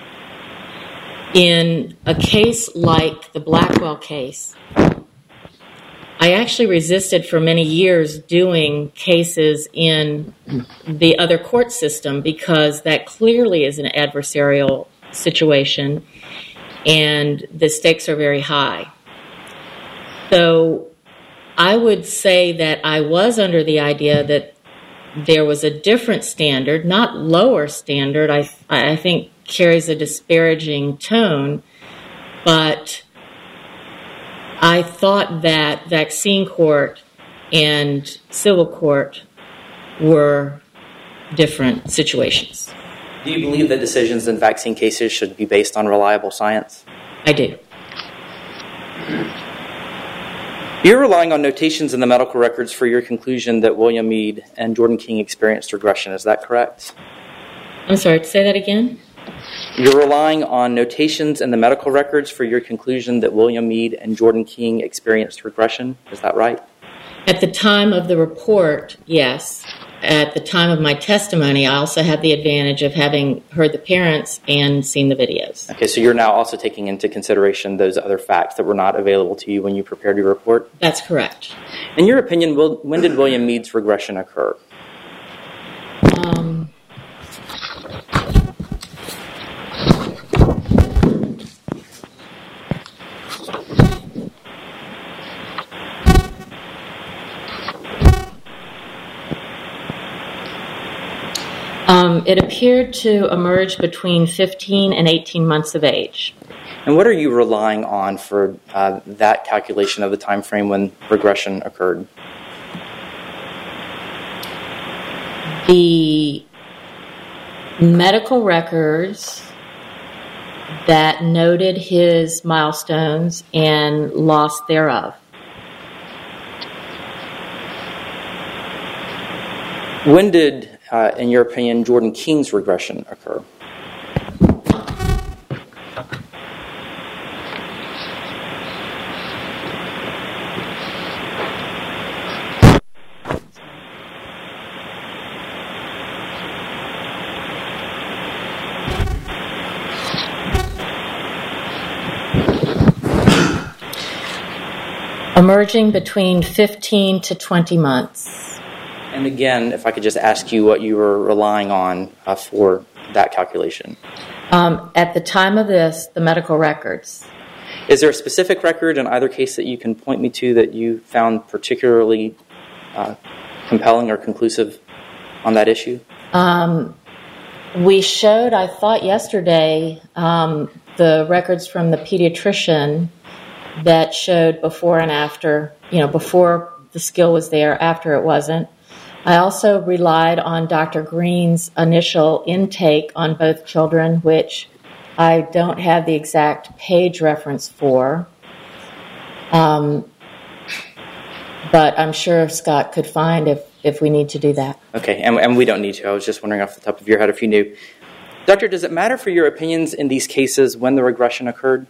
In a case like the Blackwell case, I actually resisted for many years doing cases in the other court system because that clearly is an adversarial situation and the stakes are very high. So I would say that I was under the idea that there was a different standard, not lower standard, I, I think carries a disparaging tone, but I thought that vaccine court and civil court were different situations. Do you believe that decisions in vaccine cases should be based on reliable science? I do. You're relying on notations in the medical records for your conclusion that William Meade and Jordan King experienced regression. Is that correct? I'm sorry, say that again? You're relying on notations in the medical records for your conclusion that William Meade and Jordan King experienced regression. Is that right? At the time of the report, yes. At the time of my testimony, I also had the advantage of having heard the parents and seen the videos. Okay, so you're now also taking into consideration those other facts that were not available to you when you prepared your report? That's correct. In your opinion, when did William Meade's regression occur? Um... Um, it appeared to emerge between fifteen and eighteen months of age. And what are you relying on for uh, that calculation of the time frame when regression occurred? The medical records that noted his milestones and loss thereof. When did Uh, in your opinion, Jordan King's regression occur? Emerging between fifteen to twenty months. And again, if I could just ask you what you were relying on uh, for that calculation. Um, at the time of this, the medical records. Is there a specific record in either case that you can point me to that you found particularly uh, compelling or conclusive on that issue? Um, we showed, I thought yesterday, um, the records from the pediatrician that showed before and after, you know, before the skill was there, after it wasn't. I also relied on Doctor Green's initial intake on both children, which I don't have the exact page reference for. Um, but I'm sure Scott could find if, if we need to do that. Okay, and, and we don't need to. I was just wondering off the top of your head if you knew. Doctor, does it matter for your opinions in these cases when the regression occurred?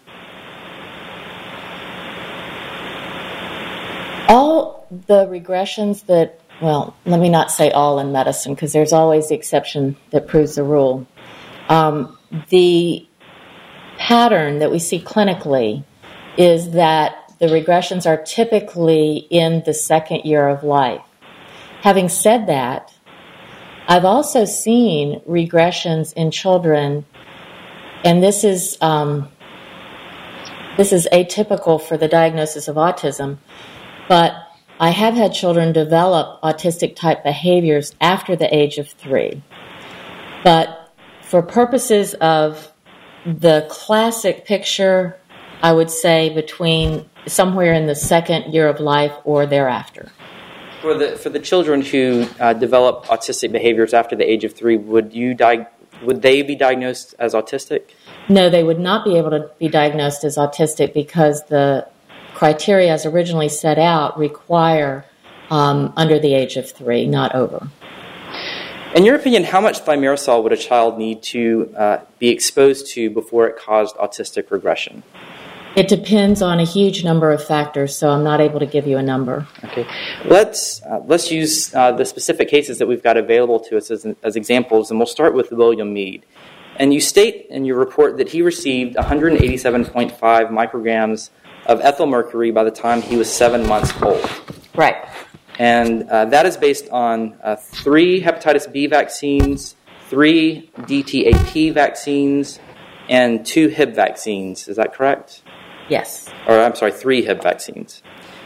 All the regressions that, well, let me not say all in medicine because there's always the exception that proves the rule. Um, the pattern that we see clinically is that the regressions are typically in the second year of life. Having said that, I've also seen regressions in children, and this is um, this is atypical for the diagnosis of autism, but I have had children develop autistic-type behaviors after the age of three. But for purposes of the classic picture, I would say between somewhere in the second year of life or thereafter. For the for the children who uh, develop autistic behaviors after the age of three, would you di- would they be diagnosed as autistic? No, they would not be able to be diagnosed as autistic because the criteria as originally set out require um, under the age of three, not over. In your opinion, how much thimerosal would a child need to uh, be exposed to before it caused autistic regression? It depends on a huge number of factors, so I'm not able to give you a number. Okay, let's uh, let's use uh, the specific cases that we've got available to us as, as examples, and we'll start with William Mead. And you state in your report that he received one hundred eighty-seven point five micrograms of ethyl mercury by the time he was seven months old. Right. And uh, that is based on uh, three hepatitis B vaccines, three D T A P vaccines, and two H I V vaccines. Is that correct? Yes. Or I'm sorry, three H I V vaccines.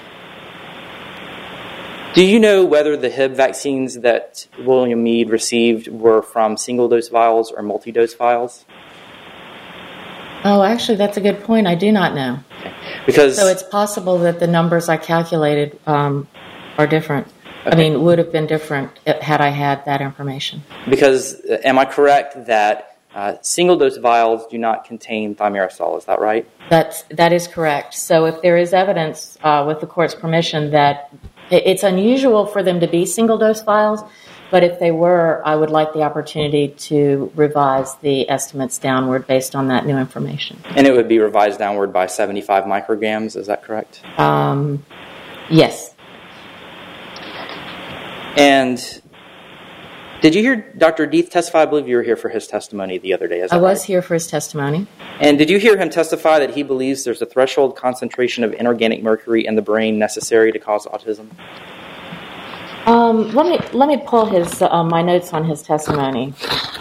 Do you know whether the H I V vaccines that William Mead received were from single-dose vials or multi-dose vials? Oh, actually, that's a good point. I do not know. Okay. Because so it's possible that the numbers I calculated um, are different. Okay. I mean, would have been different had I had that information. Because uh, am I correct that uh, single-dose vials do not contain thimerosal? Is that right? That's, that is correct. So if there is evidence, uh, with the court's permission, that it's unusual for them to be single-dose vials, but if they were, I would like the opportunity to revise the estimates downward based on that new information. And it would be revised downward by seventy-five micrograms, is that correct? Um, yes. And did you hear Doctor Deeth testify? I believe you were here for his testimony the other day. Is that I was right? here for his testimony. And did you hear him testify that he believes there's a threshold concentration of inorganic mercury in the brain necessary to cause autism? Um, let me let me pull his uh, my notes on his testimony.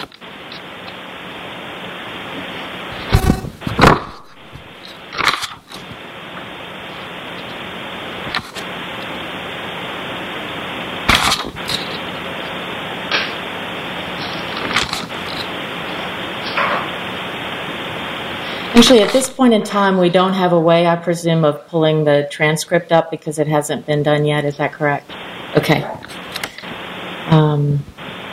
Actually, at this point in time, we don't have a way, I presume, of pulling the transcript up because it hasn't been done yet. Is that correct? Okay. Um,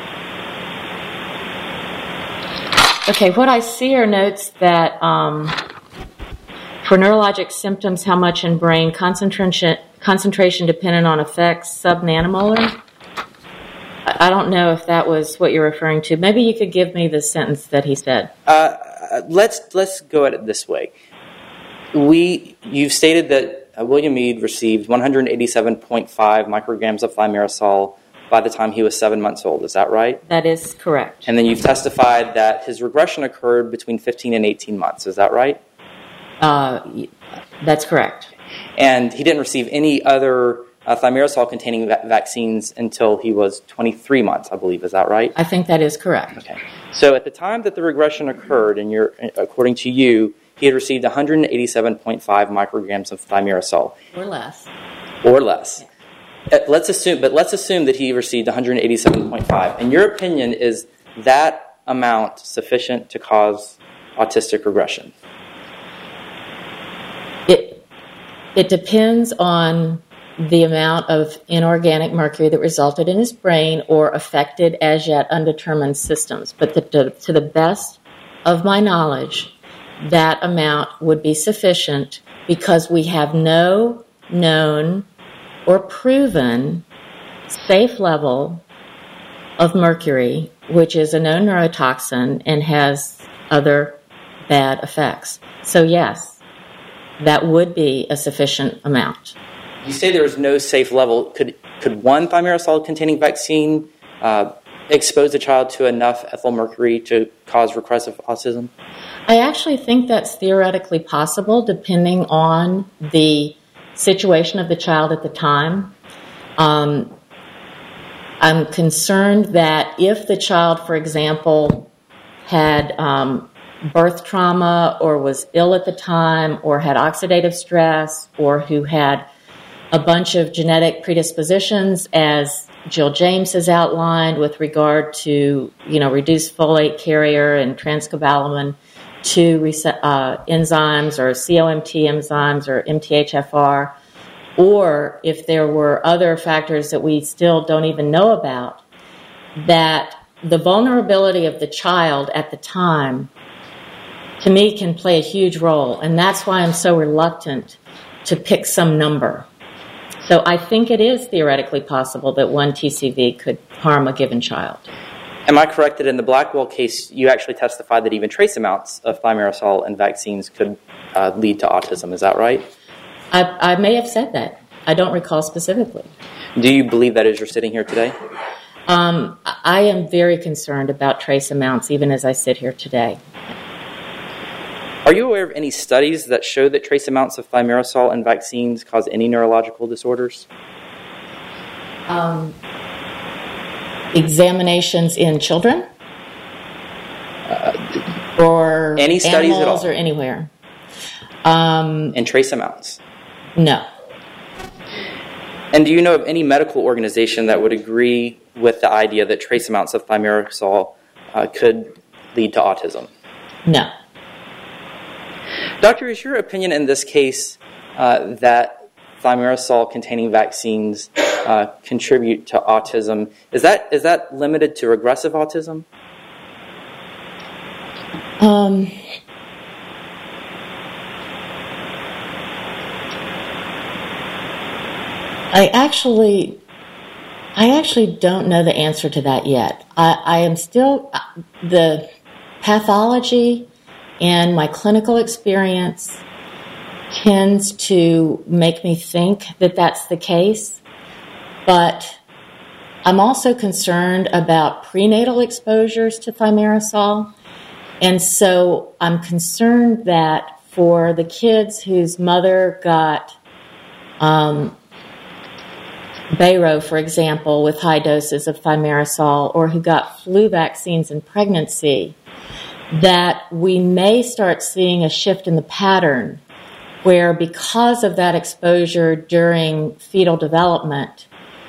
okay, what I see are notes that um, for neurologic symptoms, how much in brain, concentration, concentration dependent on effects, sub-nanomolar. I don't know if that was what you're referring to. Maybe you could give me the sentence that he said. Uh, let's let's go at it this way. We you've stated that uh, William Mead received one hundred eighty-seven point five micrograms of thimerosal by the time he was seven months old. Is that right? That is correct. And then you've testified that his regression occurred between fifteen and eighteen months. Is that right? Uh, that's correct. And he didn't receive any other uh, thimerosal-containing va- vaccines until he was twenty-three months, I believe. Is that right? I think that is correct. Okay. So at the time that the regression occurred, and your, according to you, he had received one hundred eighty-seven point five micrograms of thimerosal. Or less. Or less. Yeah. Let's assume, but let's assume that he received one hundred eighty-seven point five. In your opinion, is that amount sufficient to cause autistic regression? It it depends on the amount of inorganic mercury that resulted in his brain or affected as yet undetermined systems. But the, to, to the best of my knowledge, that amount would be sufficient because we have no known or proven safe level of mercury, which is a known neurotoxin and has other bad effects. So yes, that would be a sufficient amount. You say there is no safe level. Could could one thimerosal-containing vaccine uh, expose a child to enough ethyl mercury to cause regressive autism? I actually think that's theoretically possible, depending on the situation of the child at the time. Um, I'm concerned that if the child, for example, had um, birth trauma or was ill at the time or had oxidative stress or who had a bunch of genetic predispositions, as Jill James has outlined, with regard to, you know, reduced folate carrier and transcobalamin two uh, enzymes or C O M T enzymes or M T H F R, or if there were other factors that we still don't even know about, that the vulnerability of the child at the time, to me, can play a huge role. And that's why I'm so reluctant to pick some number. So I think it is theoretically possible that one T C V could harm a given child. Am I correct that in the Blackwell case, you actually testified that even trace amounts of thimerosal in vaccines could uh, lead to autism? Is that right? I, I may have said that. I don't recall specifically. Do you believe that as you're sitting here today? Um, I am very concerned about trace amounts, even as I sit here today. Are you aware of any studies that show that trace amounts of thimerosal in vaccines cause any neurological disorders? Um, examinations in children? Uh, or any studies at animals all? Or anywhere? Um, and trace amounts? No. And do you know of any medical organization that would agree with the idea that trace amounts of thimerosal uh, could lead to autism? No. Doctor, is your opinion in this case uh, that thimerosal-containing vaccines uh, contribute to autism, is that is that limited to regressive autism? Um, I actually, I actually don't know the answer to that yet. I, I am still, the pathology and my clinical experience tends to make me think that that's the case, but I'm also concerned about prenatal exposures to thimerosal, and so I'm concerned that for the kids whose mother got um, Bayro, for example, with high doses of thimerosal, or who got flu vaccines in pregnancy, that we may start seeing a shift in the pattern where, because of that exposure during fetal development,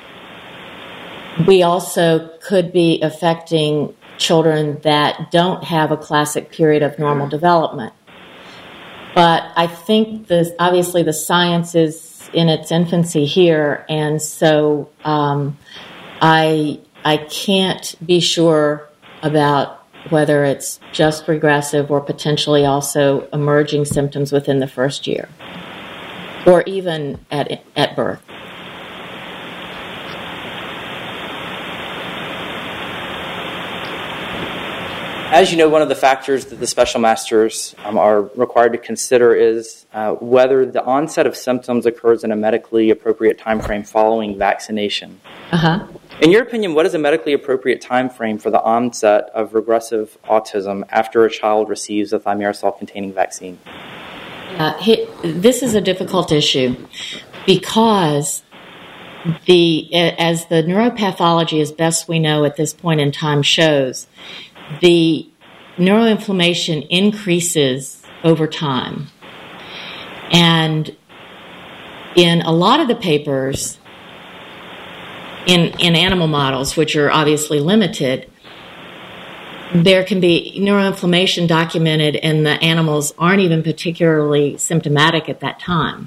we also could be affecting children that don't have a classic period of normal development. But I think this, obviously the science is in its infancy here, and so um, I I can't be sure about whether it's just regressive or potentially also emerging symptoms within the first year, or even at at birth. As you know, one of the factors that the special masters um, are required to consider is uh, whether the onset of symptoms occurs in a medically appropriate time frame following vaccination. Uh-huh. In your opinion, what is a medically appropriate time frame for the onset of regressive autism after a child receives a thimerosal-containing vaccine? Uh, this is a difficult issue because the as the neuropathology as best we know at this point in time shows, the neuroinflammation increases over time. And in a lot of the papers, in, in animal models, which are obviously limited, there can be neuroinflammation documented and the animals aren't even particularly symptomatic at that time.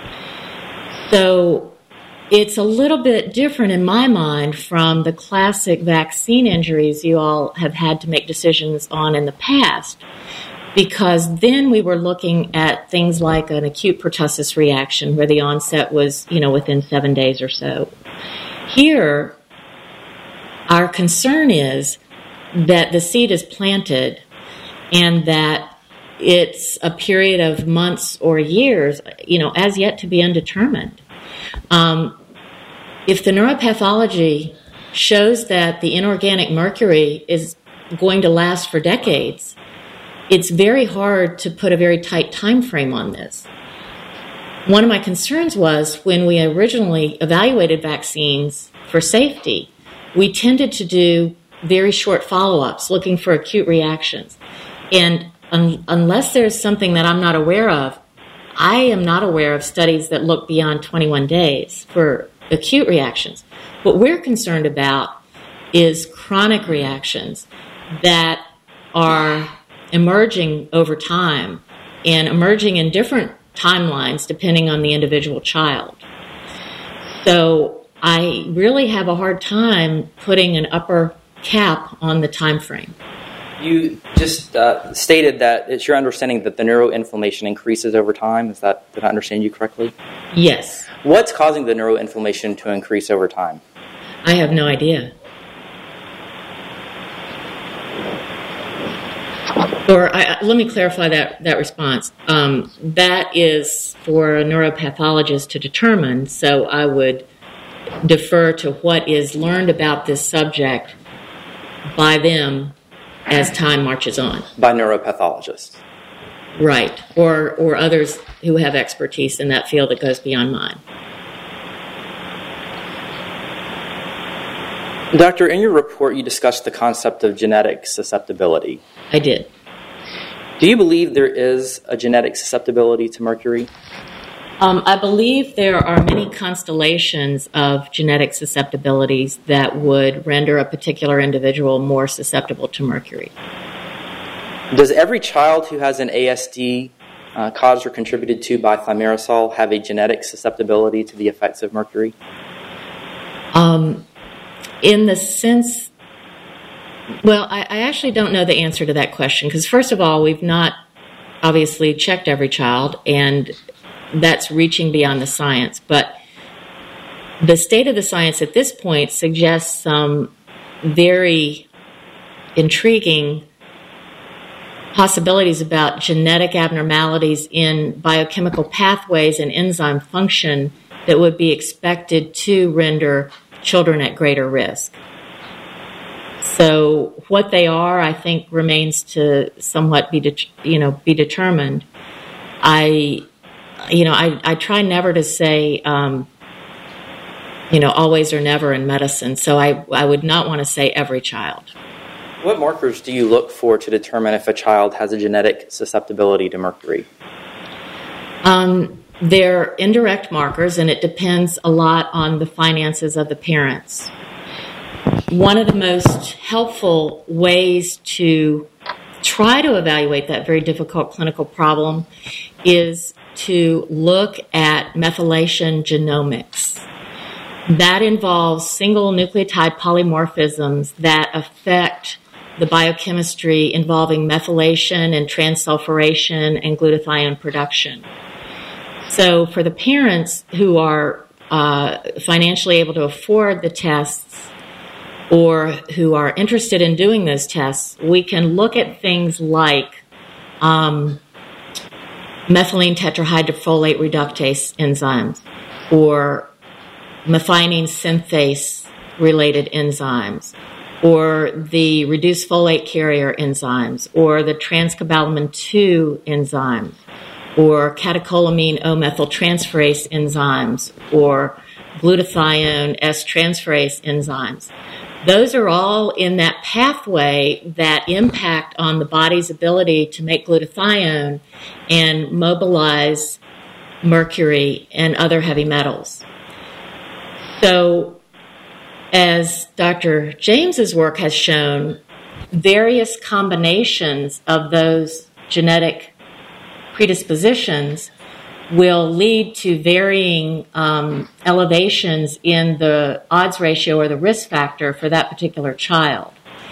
So it's a little bit different in my mind from the classic vaccine injuries you all have had to make decisions on in the past, because then we were looking at things like an acute pertussis reaction where the onset was, you know, within seven days or so. Here, our concern is that the seed is planted and that it's a period of months or years, you know, as yet to be undetermined. Um, if the neuropathology shows that the inorganic mercury is going to last for decades, it's very hard to put a very tight time frame on this. One of my concerns was when we originally evaluated vaccines for safety, we tended to do very short follow-ups looking for acute reactions. And un- unless there's something that I'm not aware of, I am not aware of studies that look beyond twenty-one days for acute reactions. What we're concerned about is chronic reactions that are emerging over time and emerging in different timelines depending on the individual child. So I really have a hard time putting an upper cap on the time frame. You just uh, stated that it's your understanding that the neuroinflammation increases over time. Is that, did I understand you correctly? Yes. What's causing the neuroinflammation to increase over time? I have no idea. Or I, let me clarify that, that response. Um, that is for a neuropathologist to determine, so I would defer to what is learned about this subject by them as time marches on. By neuropathologists. Right, or or others who have expertise in that field that goes beyond mine. Doctor, in your report you discussed the concept of genetic susceptibility. I did. Do you believe there is a genetic susceptibility to mercury? Um, I believe there are many constellations of genetic susceptibilities that would render a particular individual more susceptible to mercury. Does every child who has an A S D uh, caused or contributed to by thimerosal have a genetic susceptibility to the effects of mercury? Um, in the sense, well, I, I actually don't know the answer to that question because, first of all, we've not obviously checked every child, and that's reaching beyond the science. But the state of the science at this point suggests some very intriguing possibilities about genetic abnormalities in biochemical pathways and enzyme function that would be expected to render children at greater risk. So what they are, I think, remains to somewhat be, de- you know, be determined. I, you know, I, I try never to say, um, you know, always or never in medicine. So I, I would not want to say every child. What markers do you look for to determine if a child has a genetic susceptibility to mercury? Um, they're indirect markers, and it depends a lot on the finances of the parents. One of the most helpful ways to try to evaluate that very difficult clinical problem is to look at methylation genomics. That involves single nucleotide polymorphisms that affect the biochemistry involving methylation and transsulfuration and glutathione production. So for the parents who are uh, financially able to afford the tests or who are interested in doing those tests, we can look at things like um, methylene tetrahydrofolate reductase enzymes or methionine synthase related enzymes, or the reduced folate carrier enzymes, or the transcobalamin two enzyme, or catecholamine O-methyltransferase enzymes, or glutathione S-transferase enzymes. Those are all in that pathway that impact on the body's ability to make glutathione and mobilize mercury and other heavy metals. So, as Doctor James's work has shown, various combinations of those genetic predispositions will lead to varying um, elevations in the odds ratio or the risk factor for that particular child.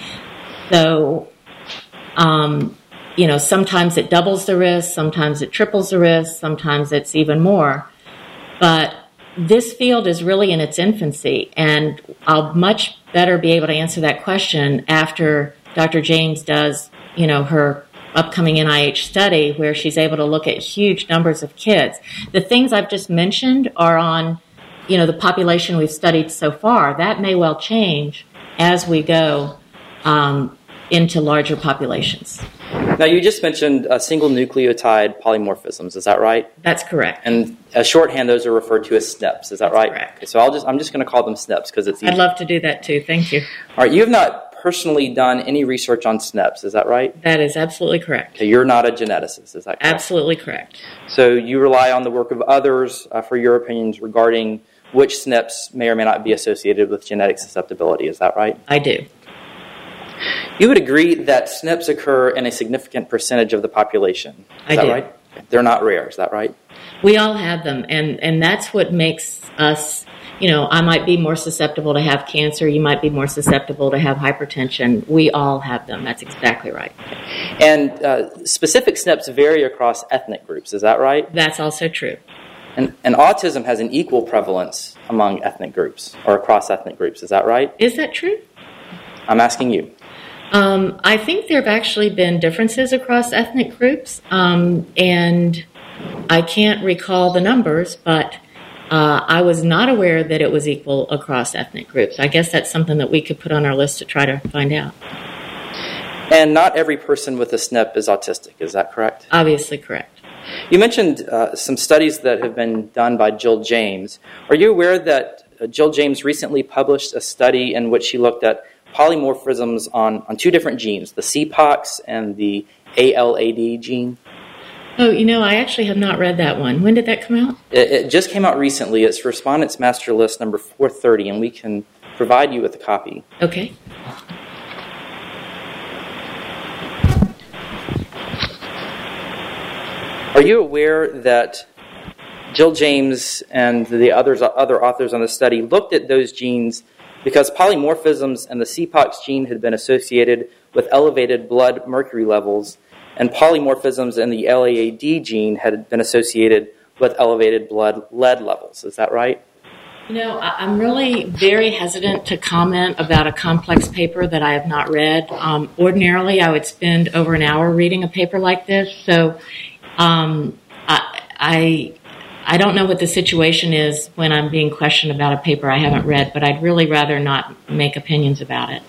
So, um, you know, sometimes it doubles the risk, sometimes it triples the risk, sometimes it's even more. But this field is really in its infancy, and I'll much better be able to answer that question after Doctor James does, you know, her upcoming N I H study where she's able to look at huge numbers of kids. The things I've just mentioned are on, you know, the population we've studied so far. That may well change as we go um, into larger populations. Now, you just mentioned uh, single nucleotide polymorphisms. Is that right? That's correct. And as shorthand, those are referred to as S N Ps. Is that That's right? correct. Okay, so I'll just I'm just going to call them S N Ps because it's easy. I'd love to do that too. Thank you. All right, you have not personally done any research on S N Ps. Is that right? That is absolutely correct. Okay, you're not a geneticist. Is that correct? Absolutely correct. So you rely on the work of others uh, for your opinions regarding which S N Ps may or may not be associated with genetic susceptibility. Is that right? I do. You would agree that S N Ps occur in a significant percentage of the population. Is I that do. right? They're not rare. Is that right? We all have them, and, and that's what makes us you know, I might be more susceptible to have cancer. You might be more susceptible to have hypertension. We all have them. That's exactly right. And uh, specific S N Ps vary across ethnic groups. Is that right? That's also true. And, and autism has an equal prevalence among ethnic groups or across ethnic groups. Is that right? Is that true? I'm asking you. Um, I think there have actually been differences across ethnic groups, um, and I can't recall the numbers, but uh, I was not aware that it was equal across ethnic groups. I guess that's something that we could put on our list to try to find out. And not every person with a S N P is autistic. Is that correct? Obviously correct. You mentioned uh, some studies that have been done by Jill James. Are you aware that uh, Jill James recently published a study in which she looked at polymorphisms on, on two different genes, the C POX and the A L A D gene? Oh, you know, I actually have not read that one. When did that come out? It, it just came out recently. It's Respondents Master List number four thirty, and we can provide you with a copy. Okay. Are you aware that Jill James and the others, other authors on the study looked at those genes because polymorphisms and the C POX gene had been associated with elevated blood mercury levels, and polymorphisms in the L A A D gene had been associated with elevated blood lead levels. Is that right? You know, I'm really very hesitant to comment about a complex paper that I have not read. Um, ordinarily, I would spend over an hour reading a paper like this, so um, I, I I don't know what the situation is when I'm being questioned about a paper I haven't read, but I'd really rather not make opinions about it.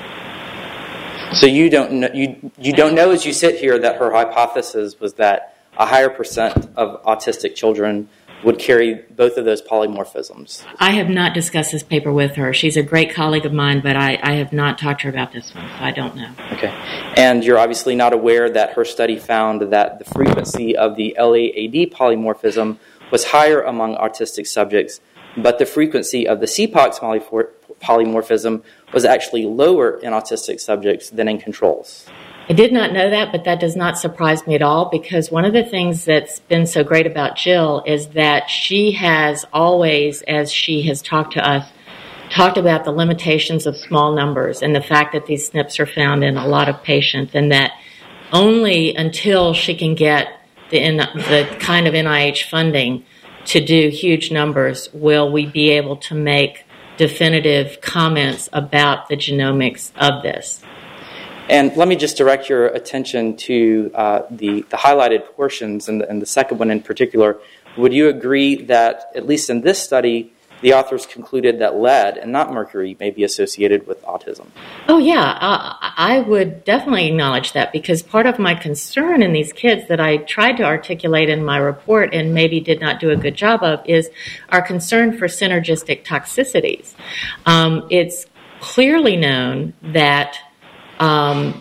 So you don't know, you you don't know as you sit here that her hypothesis was that a higher percent of autistic children would carry both of those polymorphisms. I have not discussed this paper with her. She's a great colleague of mine, but I, I have not talked to her about this one, so I don't know. Okay. And you're obviously not aware that her study found that the frequency of the L A A D polymorphism was higher among autistic subjects, but the frequency of the C POX polymorphism was actually lower in autistic subjects than in controls. I did not know that, but that does not surprise me at all, because one of the things that's been so great about Jill is that she has always, as she has talked to us, talked about the limitations of small numbers and the fact that these S N Ps are found in a lot of patients, and that only until she can get the, the kind of N I H funding to do huge numbers will we be able to make definitive comments about the genomics of this. And let me just direct your attention to uh, the, the highlighted portions, and the, and the second one in particular. Would you agree that, at least in this study, the authors concluded that lead and not mercury may be associated with autism? Oh, yeah. Uh, I would definitely acknowledge that, because part of my concern in these kids that I tried to articulate in my report and maybe did not do a good job of is our concern for synergistic toxicities. Um, it's clearly known that Um,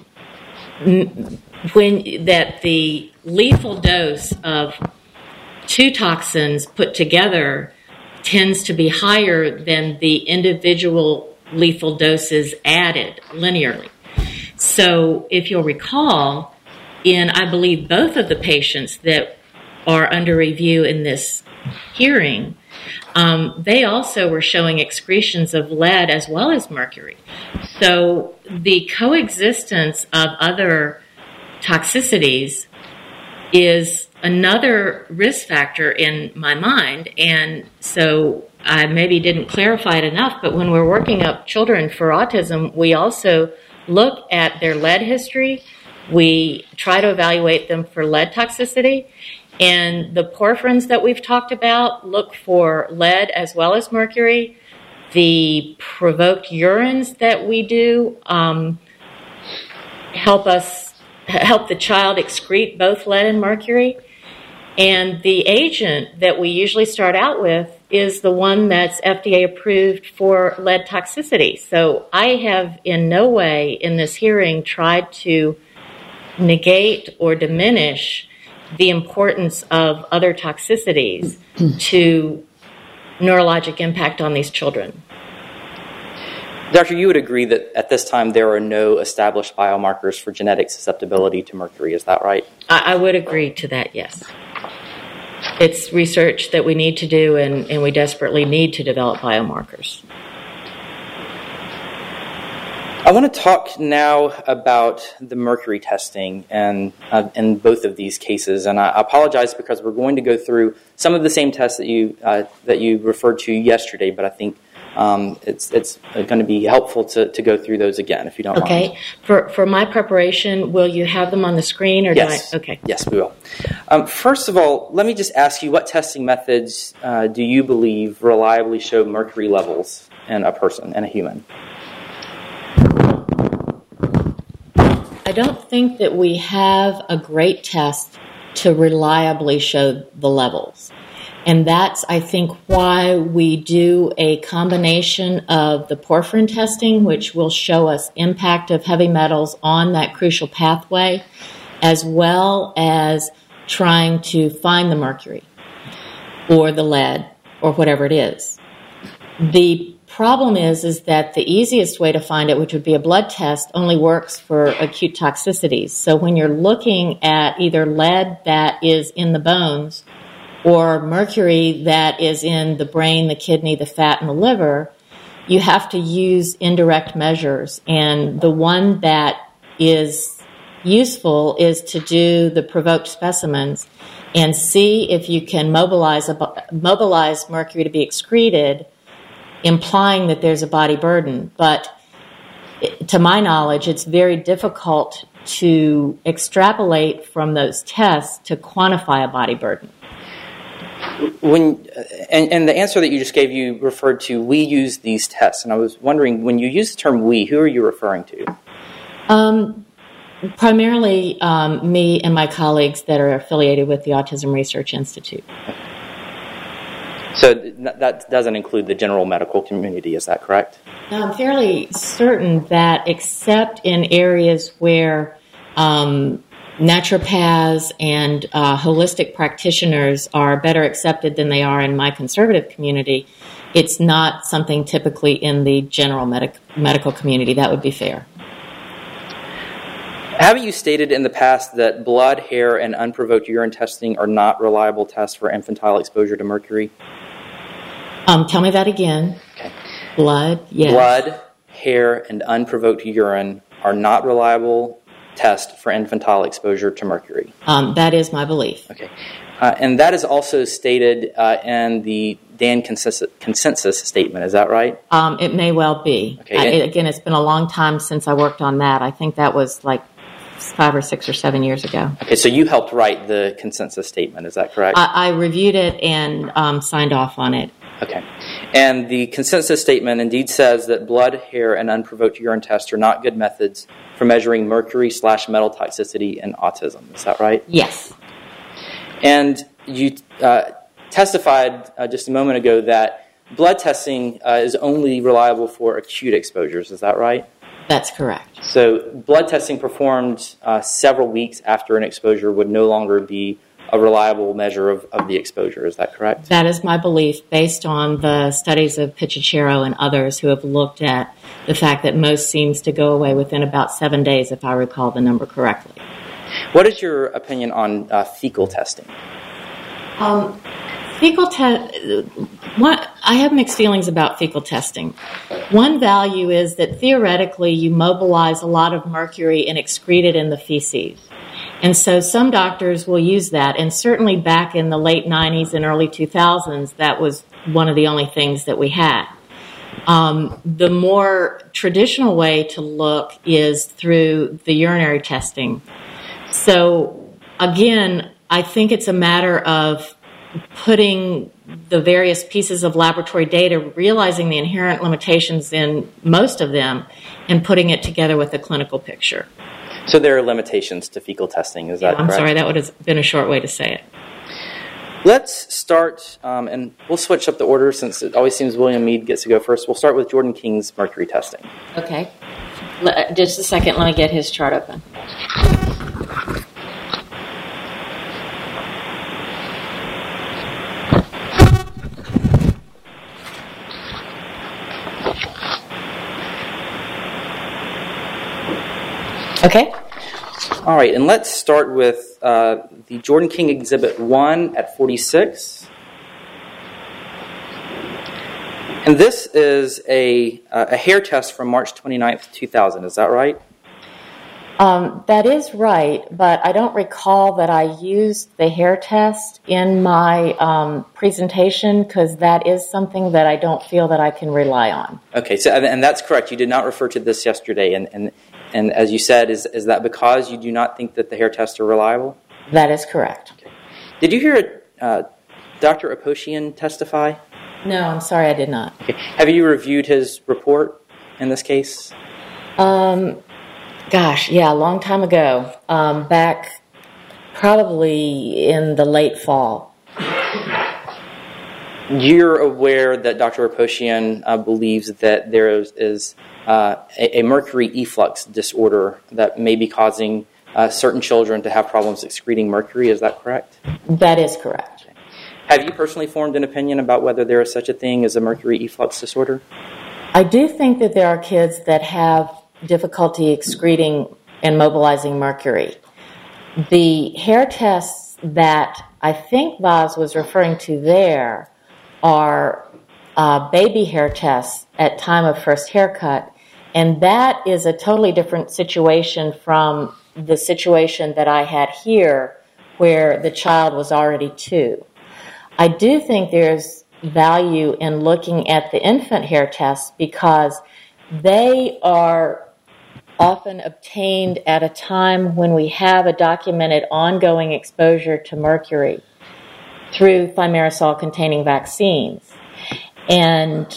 when that the lethal dose of two toxins put together tends to be higher than the individual lethal doses added linearly. So if you'll recall, in I believe both of the patients that are under review in this hearing, Um, they also were showing excretions of lead as well as mercury. So the coexistence of other toxicities is another risk factor in my mind. And so I maybe didn't clarify it enough, but when we're working up children for autism, we also look at their lead history. We try to evaluate them for lead toxicity. And the porphyrins that we've talked about look for lead as well as mercury. The provoked urines that we do um, help us help the child excrete both lead and mercury. And the agent that we usually start out with is the one that's F D A approved for lead toxicity. So I have in no way in this hearing tried to negate or diminish the importance of other toxicities to neurologic impact on these children. Doctor, you would agree that at this time there are no established biomarkers for genetic susceptibility to mercury, is that right? I, I would agree to that, yes. it's research that we need to do, and, and we desperately need to develop biomarkers. I want to talk now about the mercury testing and uh, in both of these cases, and I apologize because we're going to go through some of the same tests that you uh, that you referred to yesterday, but I think um, it's it's going to be helpful to, to go through those again, if you don't okay. mind. Okay. For for my preparation, will you have them on the screen, or yes. do I? Okay. Yes, we will. Um, first of all, let me just ask you, what testing methods uh, do you believe reliably show mercury levels in a person, in a human? I don't think that we have a great test to reliably show the levels. And that's, I think, why we do a combination of the porphyrin testing, which will show us impact of heavy metals on that crucial pathway, as well as trying to find the mercury or the lead or whatever it is. The problem is is that the easiest way to find it, which would be a blood test, only works for acute toxicities. So when you're looking at either lead that is in the bones or mercury that is in the brain, the kidney, the fat, and the liver, you have to use indirect measures. And the one that is useful is to do the provoked specimens and see if you can mobilize a, mobilize mercury to be excreted, implying that there's a body burden. But to my knowledge, it's very difficult to extrapolate from those tests to quantify a body burden. When and, and the answer that you just gave, you referred to, we use these tests. And I was wondering, when you use the term we, who are you referring to? Um, primarily um, me and my colleagues that are affiliated with the Autism Research Institute. So that doesn't include the general medical community, is that correct? Now, I'm fairly certain that except in areas where um, naturopaths and uh, holistic practitioners are better accepted than they are in my conservative community, it's not something typically in the general medic- medical community. That would be fair. Haven't you stated in the past that blood, hair, and unprovoked urine testing are not reliable tests for infantile exposure to mercury? Um, tell me that again. Okay. Blood, yes. Blood, hair, and unprovoked urine are not reliable tests for infantile exposure to mercury. Um, that is my belief. Okay. Uh, and that is also stated uh, in the D A N consensus, consensus statement, is that right? Um, it may well be. Okay. I, again, it's been a long time since I worked on that. I think that was like five or six or seven years ago. Okay, so you helped write the consensus statement, is that correct? I, I reviewed it and um, signed off on it. Okay. And the consensus statement indeed says that blood, hair, and unprovoked urine tests are not good methods for measuring mercury slash metal toxicity in autism. Is that right? Yes. And you uh, testified uh, just a moment ago that blood testing uh, is only reliable for acute exposures. Is that right? That's correct. So blood testing performed uh, several weeks after an exposure would no longer be a reliable measure of, of the exposure. Is that correct? That is my belief based on the studies of Pichicero and others who have looked at the fact that most seems to go away within about seven days, if I recall the number correctly. What is your opinion on uh, fecal testing? Um, fecal te- what, I have mixed feelings about fecal testing. One value is that theoretically you mobilize a lot of mercury and excrete it in the feces. And so some doctors will use that, and certainly back in the late nineties and early two thousands, that was one of the only things that we had. Um, the more traditional way to look is through the urinary testing. So again, I think it's a matter of putting the various pieces of laboratory data, realizing the inherent limitations in most of them, and putting it together with a clinical picture. So there are limitations to fecal testing, is that yeah, I'm correct? sorry, that would have been a short way to say it. Let's start, um, and we'll switch up the order since it always seems William Mead gets to go first. We'll start with Jordan King's mercury testing. Okay. Just a second, let me get his chart open. Okay. All right, and let's start with uh, the Jordan King Exhibit one at forty-six. And this is a, uh, a hair test from March twenty-ninth, two thousand. Is that right? Um, that is right, but I don't recall that I used the hair test in my um, presentation because that is something that I don't feel that I can rely on. Okay, so and that's correct. You did not refer to this yesterday, and and, and as you said, is is that because you do not think that the hair tests are reliable? That is correct. Okay. Did you hear uh, Doctor Aposhian testify? No, I'm sorry, I did not. Okay. Have you reviewed his report in this case? Um. Gosh, yeah, a long time ago, um, back probably in the late fall. You're aware that Doctor Aposhian uh, believes that there is, is uh, a, a mercury efflux disorder that may be causing uh, certain children to have problems excreting mercury. Is that correct? That is correct. Okay. Have you personally formed an opinion about whether there is such a thing as a mercury efflux disorder? I do think that there are kids that have difficulty excreting and mobilizing mercury. The hair tests that I think Vaz was referring to there are uh, baby hair tests at time of first haircut, and that is a totally different situation from the situation that I had here where the child was already two. I do think there's value in looking at the infant hair tests because they are often obtained at a time when we have a documented ongoing exposure to mercury through thimerosal-containing vaccines. And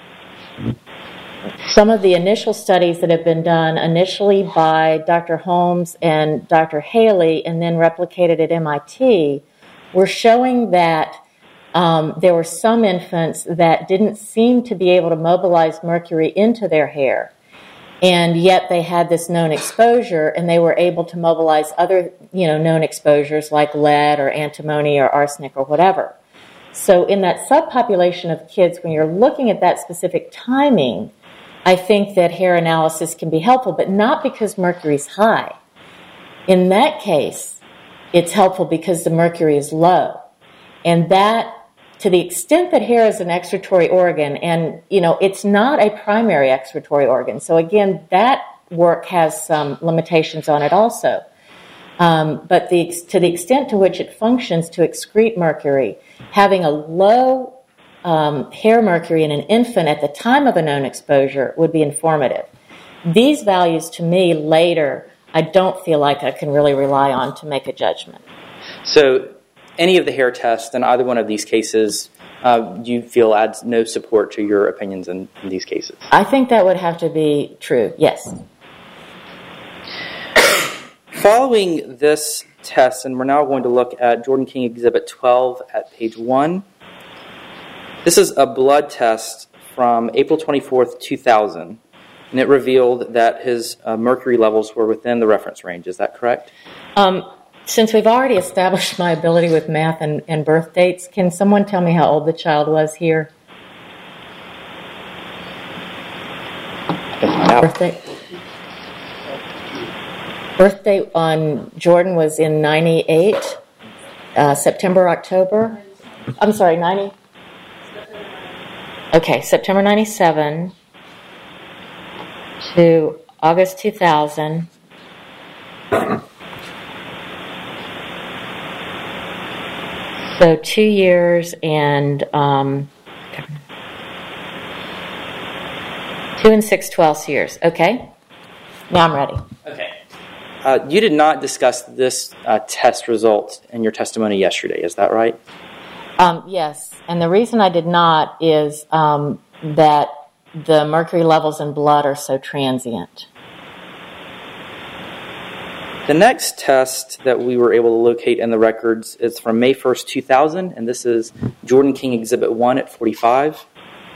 some of the initial studies that have been done initially by Doctor Holmes and Doctor Haley and then replicated at M I T were showing that um, there were some infants that didn't seem to be able to mobilize mercury into their hair. And yet they had this known exposure, and they were able to mobilize other, you know, known exposures like lead or antimony or arsenic or whatever. So in that subpopulation of kids, when you're looking at that specific timing, I think that hair analysis can be helpful, but not because mercury's high. In that case, it's helpful because the mercury is low. And that, to the extent that hair is an excretory organ, and, you know, it's not a primary excretory organ. So, again, that work has some limitations on it also. Um, but the, to the extent to which it functions to excrete mercury, having a low um, hair mercury in an infant at the time of a known exposure would be informative. These values, to me, later, I don't feel like I can really rely on to make a judgment. So, any of the hair tests in either one of these cases, uh, do you feel adds no support to your opinions in, in these cases? I think that would have to be true, yes. Following this test, and we're now going to look at Jordan King Exhibit twelve at page one. This is a blood test from April twenty-fourth, two thousand, and it revealed that his uh, mercury levels were within the reference range. Is that correct? Um, since we've already established my ability with math and, and birth dates, can someone tell me how old the child was here? Birth date? Birth date on Jordan was in ninety-eight, uh, September, October. I'm sorry, ninety? Okay, September ninety-seven to August two thousand. So two years and um, two and six twelfths years. Okay, now I'm ready. Okay. Uh, you did not discuss this uh, test result in your testimony yesterday. Is that right? Um, yes, and the reason I did not is um, that the mercury levels in blood are so transient. The next test that we were able to locate in the records is from May first, two thousand, and this is Jordan King Exhibit one at forty-five.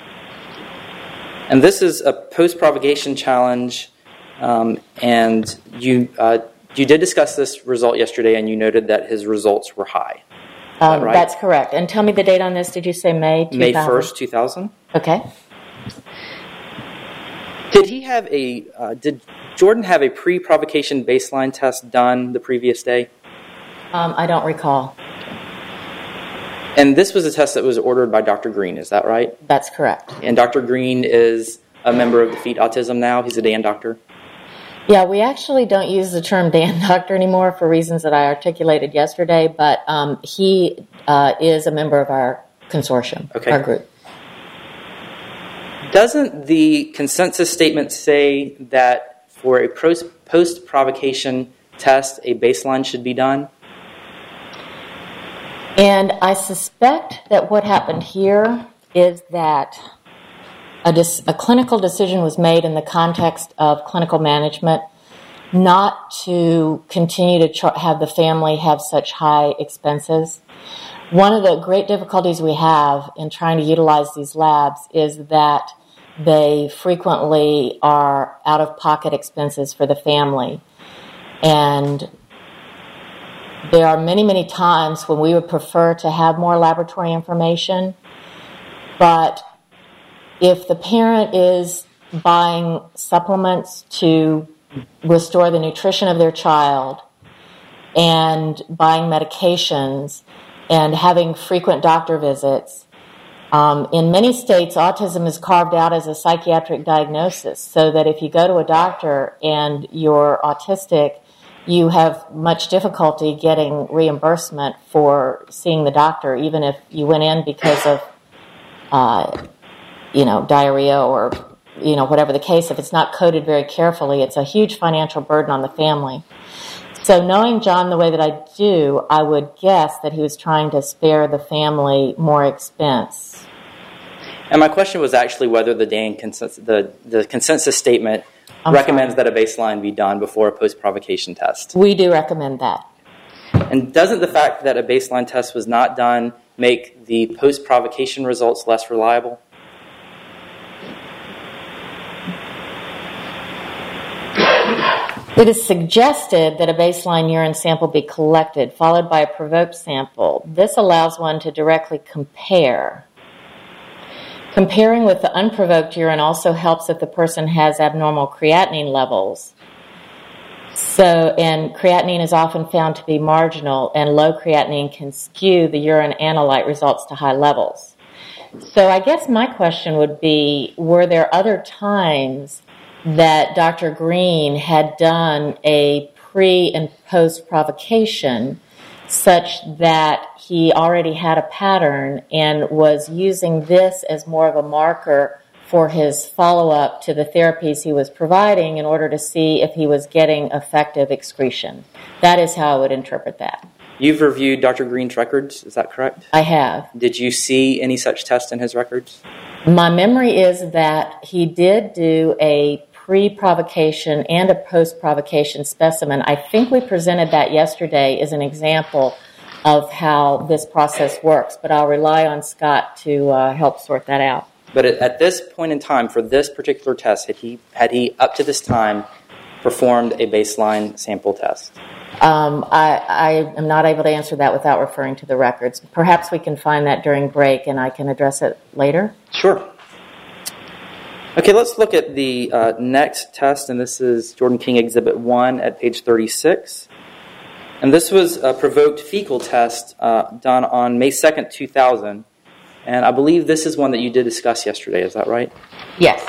And this is a post-propagation challenge, um, and you uh, you did discuss this result yesterday, and you noted that his results were high. Is Um, that right? That's correct. And tell me the date on this. Did you say May two thousand? May first, two thousand. Okay. Did he have a? Uh, did Jordan have a pre-provocation baseline test done the previous day? Um, I don't recall. And this was a test that was ordered by Doctor Green, is that right? That's correct. And Doctor Green is a member of Defeat Autism now? He's a D A N doctor? Yeah, we actually don't use the term D A N doctor anymore for reasons that I articulated yesterday, but um, he uh, is a member of our consortium, okay. our group. Doesn't the consensus statement say that for a post-provocation test, a baseline should be done? And I suspect that what happened here is that a, dis- a clinical decision was made in the context of clinical management not to continue to tr- have the family have such high expenses. One of the great difficulties we have in trying to utilize these labs is that they frequently are out-of-pocket expenses for the family. And there are many, many times when we would prefer to have more laboratory information, but if the parent is buying supplements to restore the nutrition of their child and buying medications and having frequent doctor visits, um, in many states, autism is carved out as a psychiatric diagnosis, so that if you go to a doctor and you're autistic, you have much difficulty getting reimbursement for seeing the doctor, even if you went in because of, uh, you know, diarrhea or, you know, whatever the case. If it's not coded very carefully, it's a huge financial burden on the family. So knowing John the way that I do, I would guess that he was trying to spare the family more expense. And my question was actually whether the D A N consensus, the, the consensus statement I'm recommends sorry. that a baseline be done before a post-provocation test. We do recommend that. And doesn't the fact that a baseline test was not done make the post-provocation results less reliable? It is suggested that a baseline urine sample be collected, followed by a provoked sample. This allows one to directly compare. Comparing with the unprovoked urine also helps if the person has abnormal creatinine levels. So, and creatinine is often found to be marginal, and low creatinine can skew the urine analyte results to high levels. So I guess my question would be, were there other times that Doctor Green had done a pre- and post-provocation such that he already had a pattern and was using this as more of a marker for his follow-up to the therapies he was providing in order to see if he was getting effective excretion? That is how I would interpret that. You've reviewed Doctor Green's records, is that correct? I have. Did you see any such test in his records? My memory is that he did do a pre-provocation and a post-provocation specimen. I think we presented that yesterday as an example of how this process works, but I'll rely on Scott to uh, help sort that out. But at this point in time, for this particular test, had he, had he up to this time performed a baseline sample test? Um, I, I am not able to answer that without referring to the records. Perhaps we can find that during break and I can address it later. Sure. Okay, let's look at the uh, next test, and this is Jordan King Exhibit one at page thirty-six. And this was a provoked fecal test uh, done on May second, two thousand. And I believe this is one that you did discuss yesterday, is that right? Yes.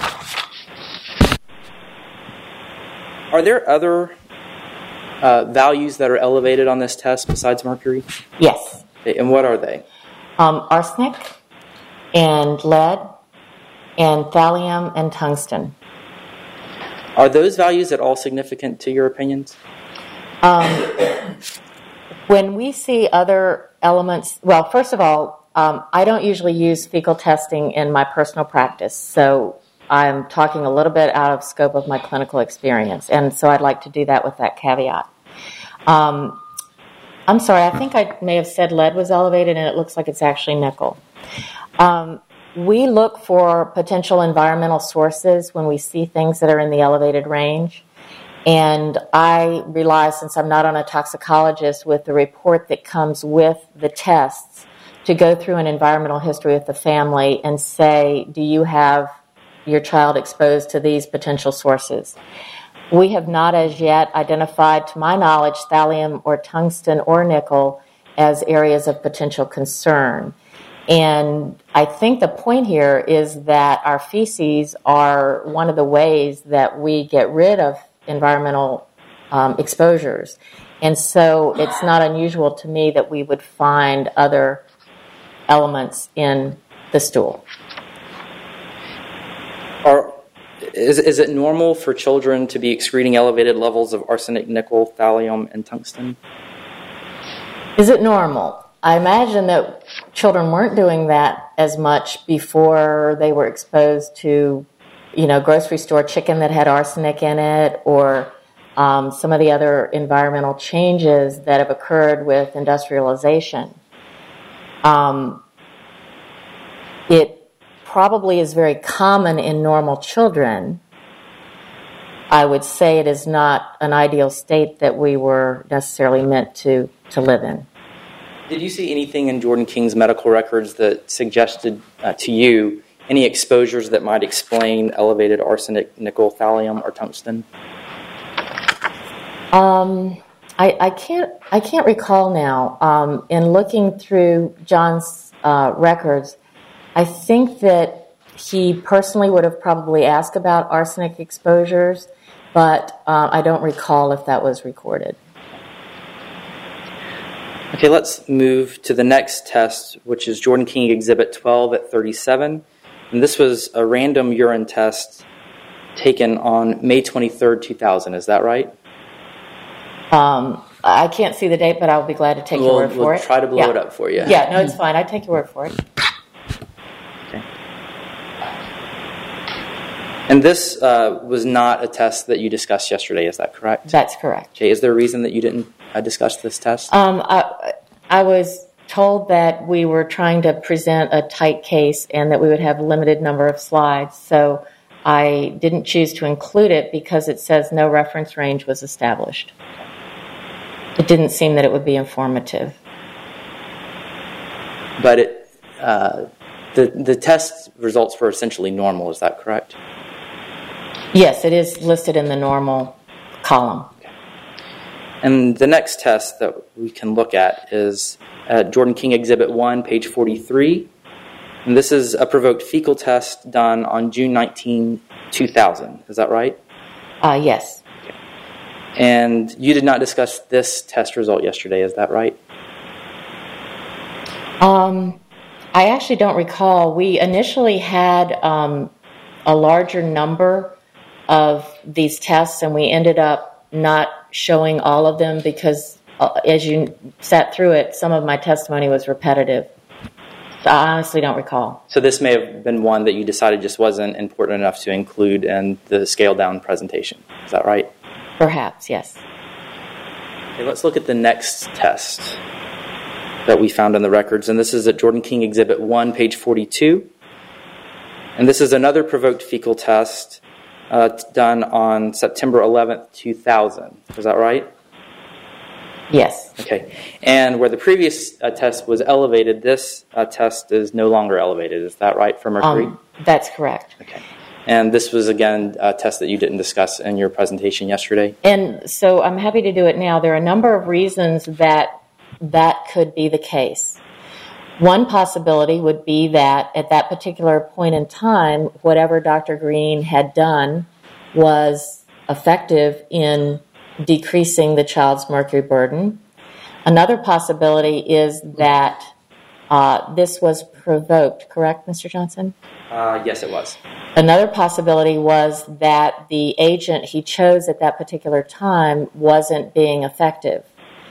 Are there other uh, values that are elevated on this test besides mercury? Yes. Okay, and what are they? Um, arsenic and lead and thallium and tungsten. Are those values at all significant to your opinions? Um, when we see other elements, well, first of all, um, I don't usually use fecal testing in my personal practice, so I'm talking a little bit out of scope of my clinical experience, and so I'd like to do that with that caveat. Um, I'm sorry, I think I may have said lead was elevated, and it looks like it's actually nickel. Um, we look for potential environmental sources when we see things that are in the elevated range. And I rely, since I'm not on a toxicologist, with the report that comes with the tests to go through an environmental history with the family and say, do you have your child exposed to these potential sources? We have not as yet identified, to my knowledge, thallium or tungsten or nickel as areas of potential concern. And I think the point here is that our feces are one of the ways that we get rid of environmental um, exposures. And so it's not unusual to me that we would find other elements in the stool. Are, is, is it normal for children to be excreting elevated levels of arsenic, nickel, thallium, and tungsten? Is it normal? I imagine that children weren't doing that as much before they were exposed to, you know, grocery store chicken that had arsenic in it, or um, some of the other environmental changes that have occurred with industrialization. Um, it probably is very common in normal children. I would say it is not an ideal state that we were necessarily meant to, to live in. Did you see anything in Jordan King's medical records that suggested uh, to you any exposures that might explain elevated arsenic, nickel, thallium, or tungsten? Um, I, I can't. I can't recall now. Um, in looking through John's uh, records, I think that he personally would have probably asked about arsenic exposures, but uh, I don't recall if that was recorded. Okay, let's move to the next test, which is Jordan King Exhibit twelve at thirty-seven. And this was a random urine test taken on May twenty-third, two thousand. Is that right? Um, I can't see the date, but I'll be glad to take we'll, your word we'll for it. Try to blow yeah. it up for you. Yeah, no, it's fine. I take your word for it. Okay. And this uh, was not a test that you discussed yesterday, is that correct? That's correct. Okay, is there a reason that you didn't uh, discuss this test? Um, I, I was told that we were trying to present a tight case and that we would have a limited number of slides, so I didn't choose to include it because it says no reference range was established. It didn't seem that it would be informative. But it, uh, the the test results were essentially normal, is that correct? Yes, it is listed in the normal column. Okay. And the next test that we can look at is uh, Jordan King Exhibit one, page forty-three. And this is a provoked fecal test done on June nineteenth, two thousand. Is that right? Uh, yes. Okay. And you did not discuss this test result yesterday, is that right? Um, I actually don't recall. We initially had um, a larger number of these tests, and we ended up not showing all of them because, uh, as you sat through it, some of my testimony was repetitive. So I honestly don't recall. So this may have been one that you decided just wasn't important enough to include in the scaled-down presentation. Is that right? Perhaps, yes. Okay, let's look at the next test that we found in the records, and this is at Jordan King Exhibit one, page forty-two. And this is another provoked fecal test uh, done on September eleventh, two thousand. Is that right? Yes. Okay. And where the previous uh, test was elevated, this uh, test is no longer elevated. Is that right for mercury? Um, that's correct. Okay. And this was, again, a test that you didn't discuss in your presentation yesterday? And so I'm happy to do it now. There are a number of reasons that that could be the case. One possibility would be that at that particular point in time, whatever Doctor Green had done was effective in decreasing the child's mercury burden. Another possibility is that uh, this was provoked, correct, Mister Johnson? Uh, yes, it was. Another possibility was that the agent he chose at that particular time wasn't being effective.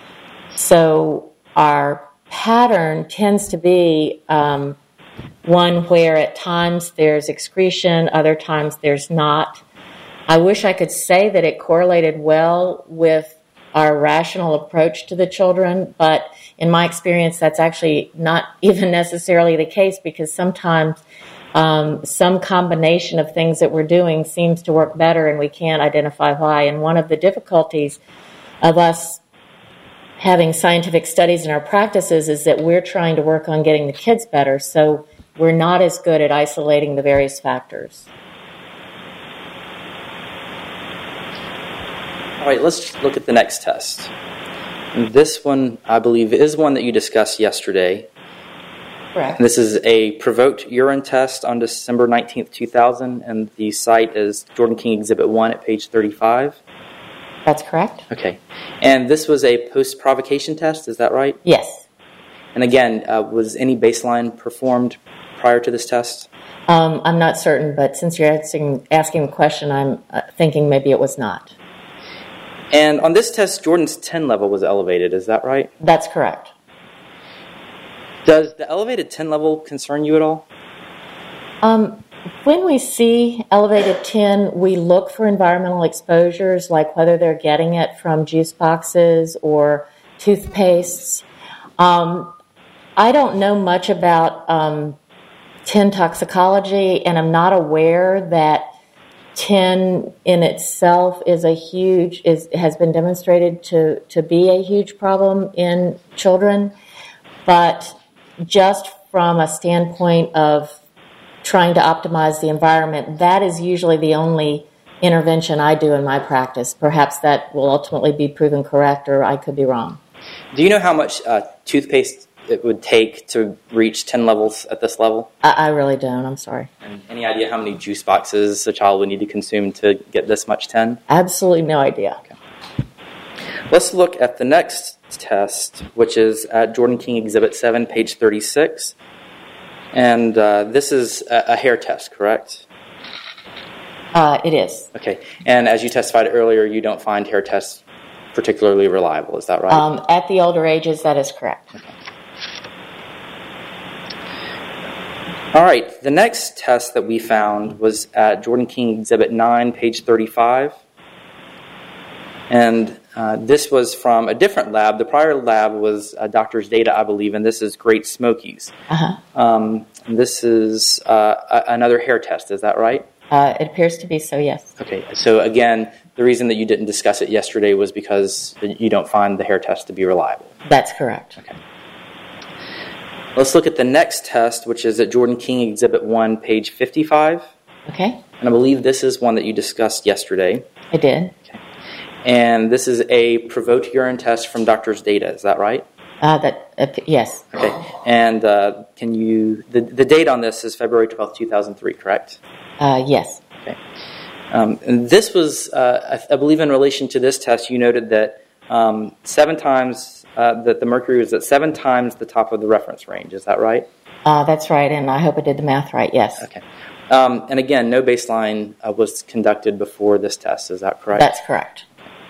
So our pattern tends to be um, one where at times there's excretion, other times there's not. I wish I could say that it correlated well with our rational approach to the children, but in my experience that's actually not even necessarily the case, because sometimes um, some combination of things that we're doing seems to work better and we can't identify why. And one of the difficulties of us having scientific studies in our practices is that we're trying to work on getting the kids better, so we're not as good at isolating the various factors. All right, let's look at the next test. And this one, I believe, is one that you discussed yesterday. Correct. And this is a provoked urine test on December nineteenth, two thousand, and the site is Jordan King Exhibit one at page thirty-five. That's correct. Okay. And this was a post-provocation test, is that right? Yes. And again, uh, was any baseline performed prior to this test? Um, I'm not certain, but since you're asking, asking the question, I'm uh, thinking maybe it was not. And on this test, Jordan's ten level was elevated, is that right? That's correct. Does the elevated ten level concern you at all? Um, when we see elevated ten, we look for environmental exposures, like whether they're getting it from juice boxes or toothpastes. Um, I don't know much about um, tin toxicology, and I'm not aware that tin in itself is a huge is has been demonstrated to to be a huge problem in children, but just from a standpoint of trying to optimize the environment, that is usually the only intervention I do in my practice. Perhaps that will ultimately be proven correct, or I could be wrong. Do you know how much uh, toothpaste it would take to reach ten levels at this level? I, I really don't. I'm sorry. And any idea how many juice boxes a child would need to consume to get this much ten? Absolutely no idea. Okay. Let's look at the next test, which is at Jordan King Exhibit seven, page thirty-six. And uh, this is a, a hair test, correct? Uh, it is. Okay. And as you testified earlier, you don't find hair tests particularly reliable. Is that right? Um, at the older ages, that is correct. Okay. All right. The next test that we found was at Jordan King Exhibit nine, page thirty-five. And uh, this was from a different lab. The prior lab was uh, Doctor's Data, I believe, and this is Great Smokies. Uh-huh. Um, and this is uh, a- another hair test. Is that right? Uh, it appears to be so, yes. Okay. So again, the reason that you didn't discuss it yesterday was because you don't find the hair test to be reliable. That's correct. Okay. Let's look at the next test, which is at Jordan King Exhibit one, page fifty-five. Okay. And I believe this is one that you discussed yesterday. I did. Okay. And this is a provoked urine test from Doctor's Data. Is that right? Uh, that uh, yes. Okay. And uh, can you... The, the date on this is February twelfth, two thousand three, correct? Uh, yes. Okay. Um, and this was, uh, I, I believe in relation to this test, you noted that um, seven times, uh, that the mercury was at seven times the top of the reference range. Is that right? Uh, that's right, and I hope I did the math right, yes. Okay. Um, and again, no baseline uh, was conducted before this test. Is that correct? That's correct.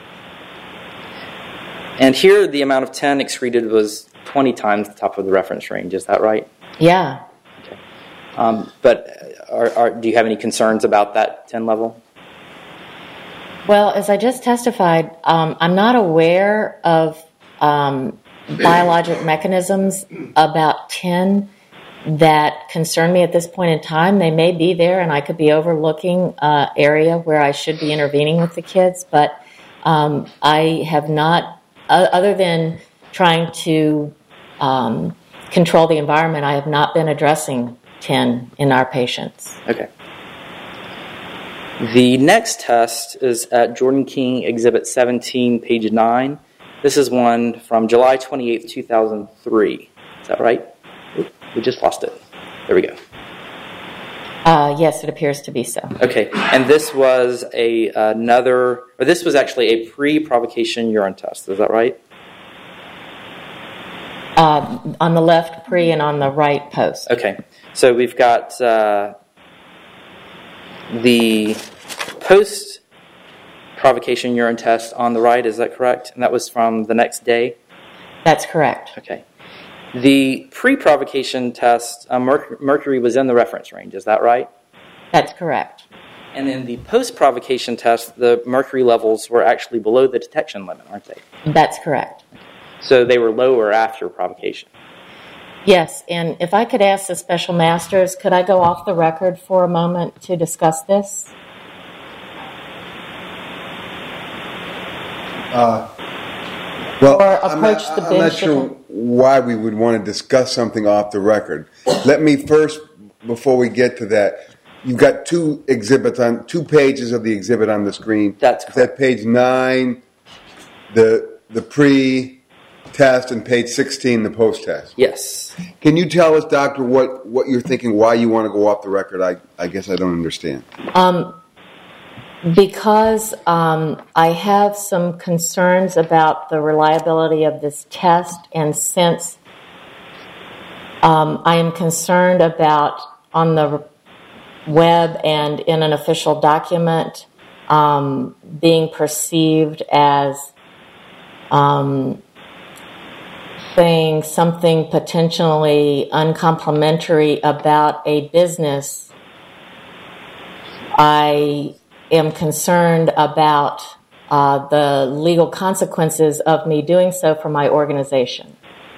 And here, the amount of ten excreted was twenty times the top of the reference range. Is that right? Yeah. Okay. Um, but are, are, do you have any concerns about that ten level? Well, as I just testified, um, I'm not aware of um, biologic mechanisms about tin that concern me at this point in time. They may be there, and I could be overlooking an area where I should be intervening with the kids, but um, I have not... Other than trying to um, control the environment, I have not been addressing tin in our patients. Okay. The next test is at Jordan King Exhibit seventeen, page nine. This is one from July twenty-eighth, two thousand three. Is that right? Oop, we just lost it. There we go. Uh, yes, it appears to be so. Okay, and this was a another, or this was actually a pre-provocation urine test. Is that right? Uh, on the left pre and on the right post. Okay, so we've got uh, the post-provocation urine test on the right. Is that correct? And that was from the next day? That's correct. Okay. The pre-provocation test, uh, merc- mercury was in the reference range. Is that right? That's correct. And in the post-provocation test, the mercury levels were actually below the detection limit, aren't they? That's correct. So they were lower after provocation. Yes, and if I could ask the special masters, could I go off the record for a moment to discuss this? Uh, well, Or I'm not, approach the I'm not bench sure with- why we would want to discuss something off the record. Let me first, before we get to that, you've got two exhibits on two pages of the exhibit on the screen. That's correct. That page nine, the the pre-test, and page sixteen, the post-test. Yes. Can you tell us, doctor, what, what you're thinking? Why you want to go off the record? I I guess I don't understand. Um, because um, I have some concerns about the reliability of this test, and since um, I am concerned about on the web and in an official document um, being perceived as um, saying something potentially uncomplimentary about a business, I am concerned about uh, the legal consequences of me doing so for my organization.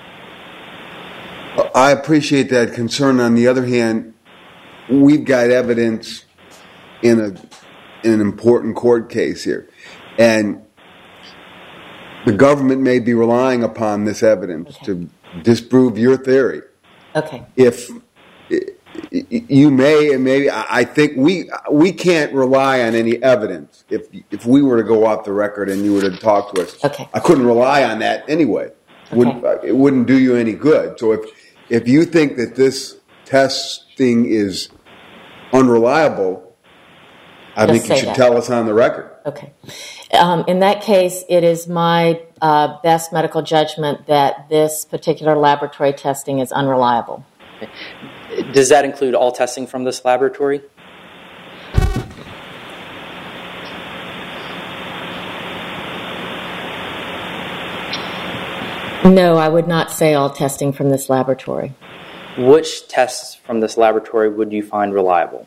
I appreciate that concern. On the other hand, we've got evidence in a in an important court case here, and the government may be relying upon this evidence okay. to disprove your theory. Okay. If you may, and maybe I think we we can't rely on any evidence. If if we were to go off the record and you were to talk to us, okay. I couldn't rely on that anyway. Okay. Wouldn't, it wouldn't do you any good. So if if you think that this testing is unreliable, I Just think you should that. tell us on the record. Okay. Um, in that case, it is my uh, best medical judgment that this particular laboratory testing is unreliable. Okay. Does that include all testing from this laboratory? No, I would not say all testing from this laboratory. Which tests from this laboratory would you find reliable?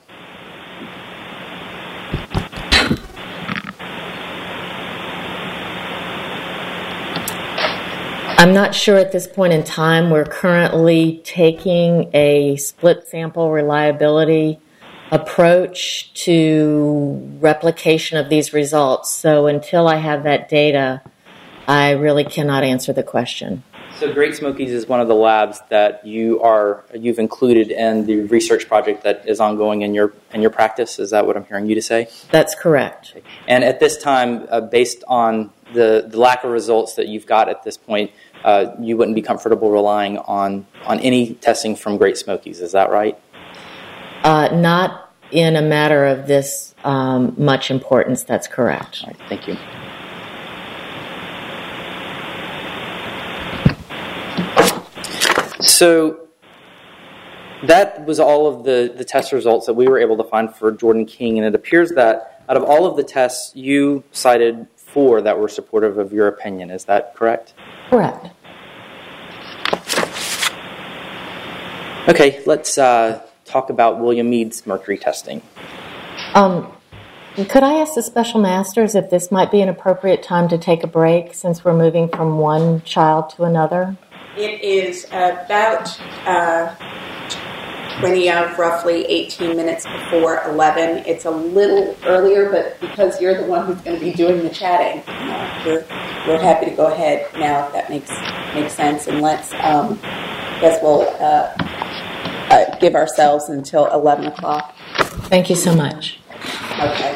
I'm not sure at this point in time. We're currently taking a split sample reliability approach to replication of these results. So until I have that data, I really cannot answer the question. So Great Smokies is one of the labs that you are you've included in the research project that is ongoing in your in your practice. Is that what I'm hearing you to say? That's correct. And at this time, uh, based on the, the lack of results that you've got at this point, uh, you wouldn't be comfortable relying on on any testing from Great Smokies. Is that right? Uh, not in a matter of this um, much importance. That's correct. All right, thank you. So that was all of the, the test results that we were able to find for Jordan King, and it appears that out of all of the tests, you cited four that were supportive of your opinion. Is that correct? Correct. Okay, let's uh, talk about William Mead's mercury testing. Um, could I ask the special masters if this might be an appropriate time to take a break since we're moving from one child to another? It is about uh, twenty of roughly eighteen minutes before eleven. It's a little earlier, but because you're the one who's going to be doing the chatting, uh, we're we're happy to go ahead now if that makes makes sense. And let's, um, I guess we'll uh, uh, give ourselves until eleven o'clock. Thank you so much. Okay.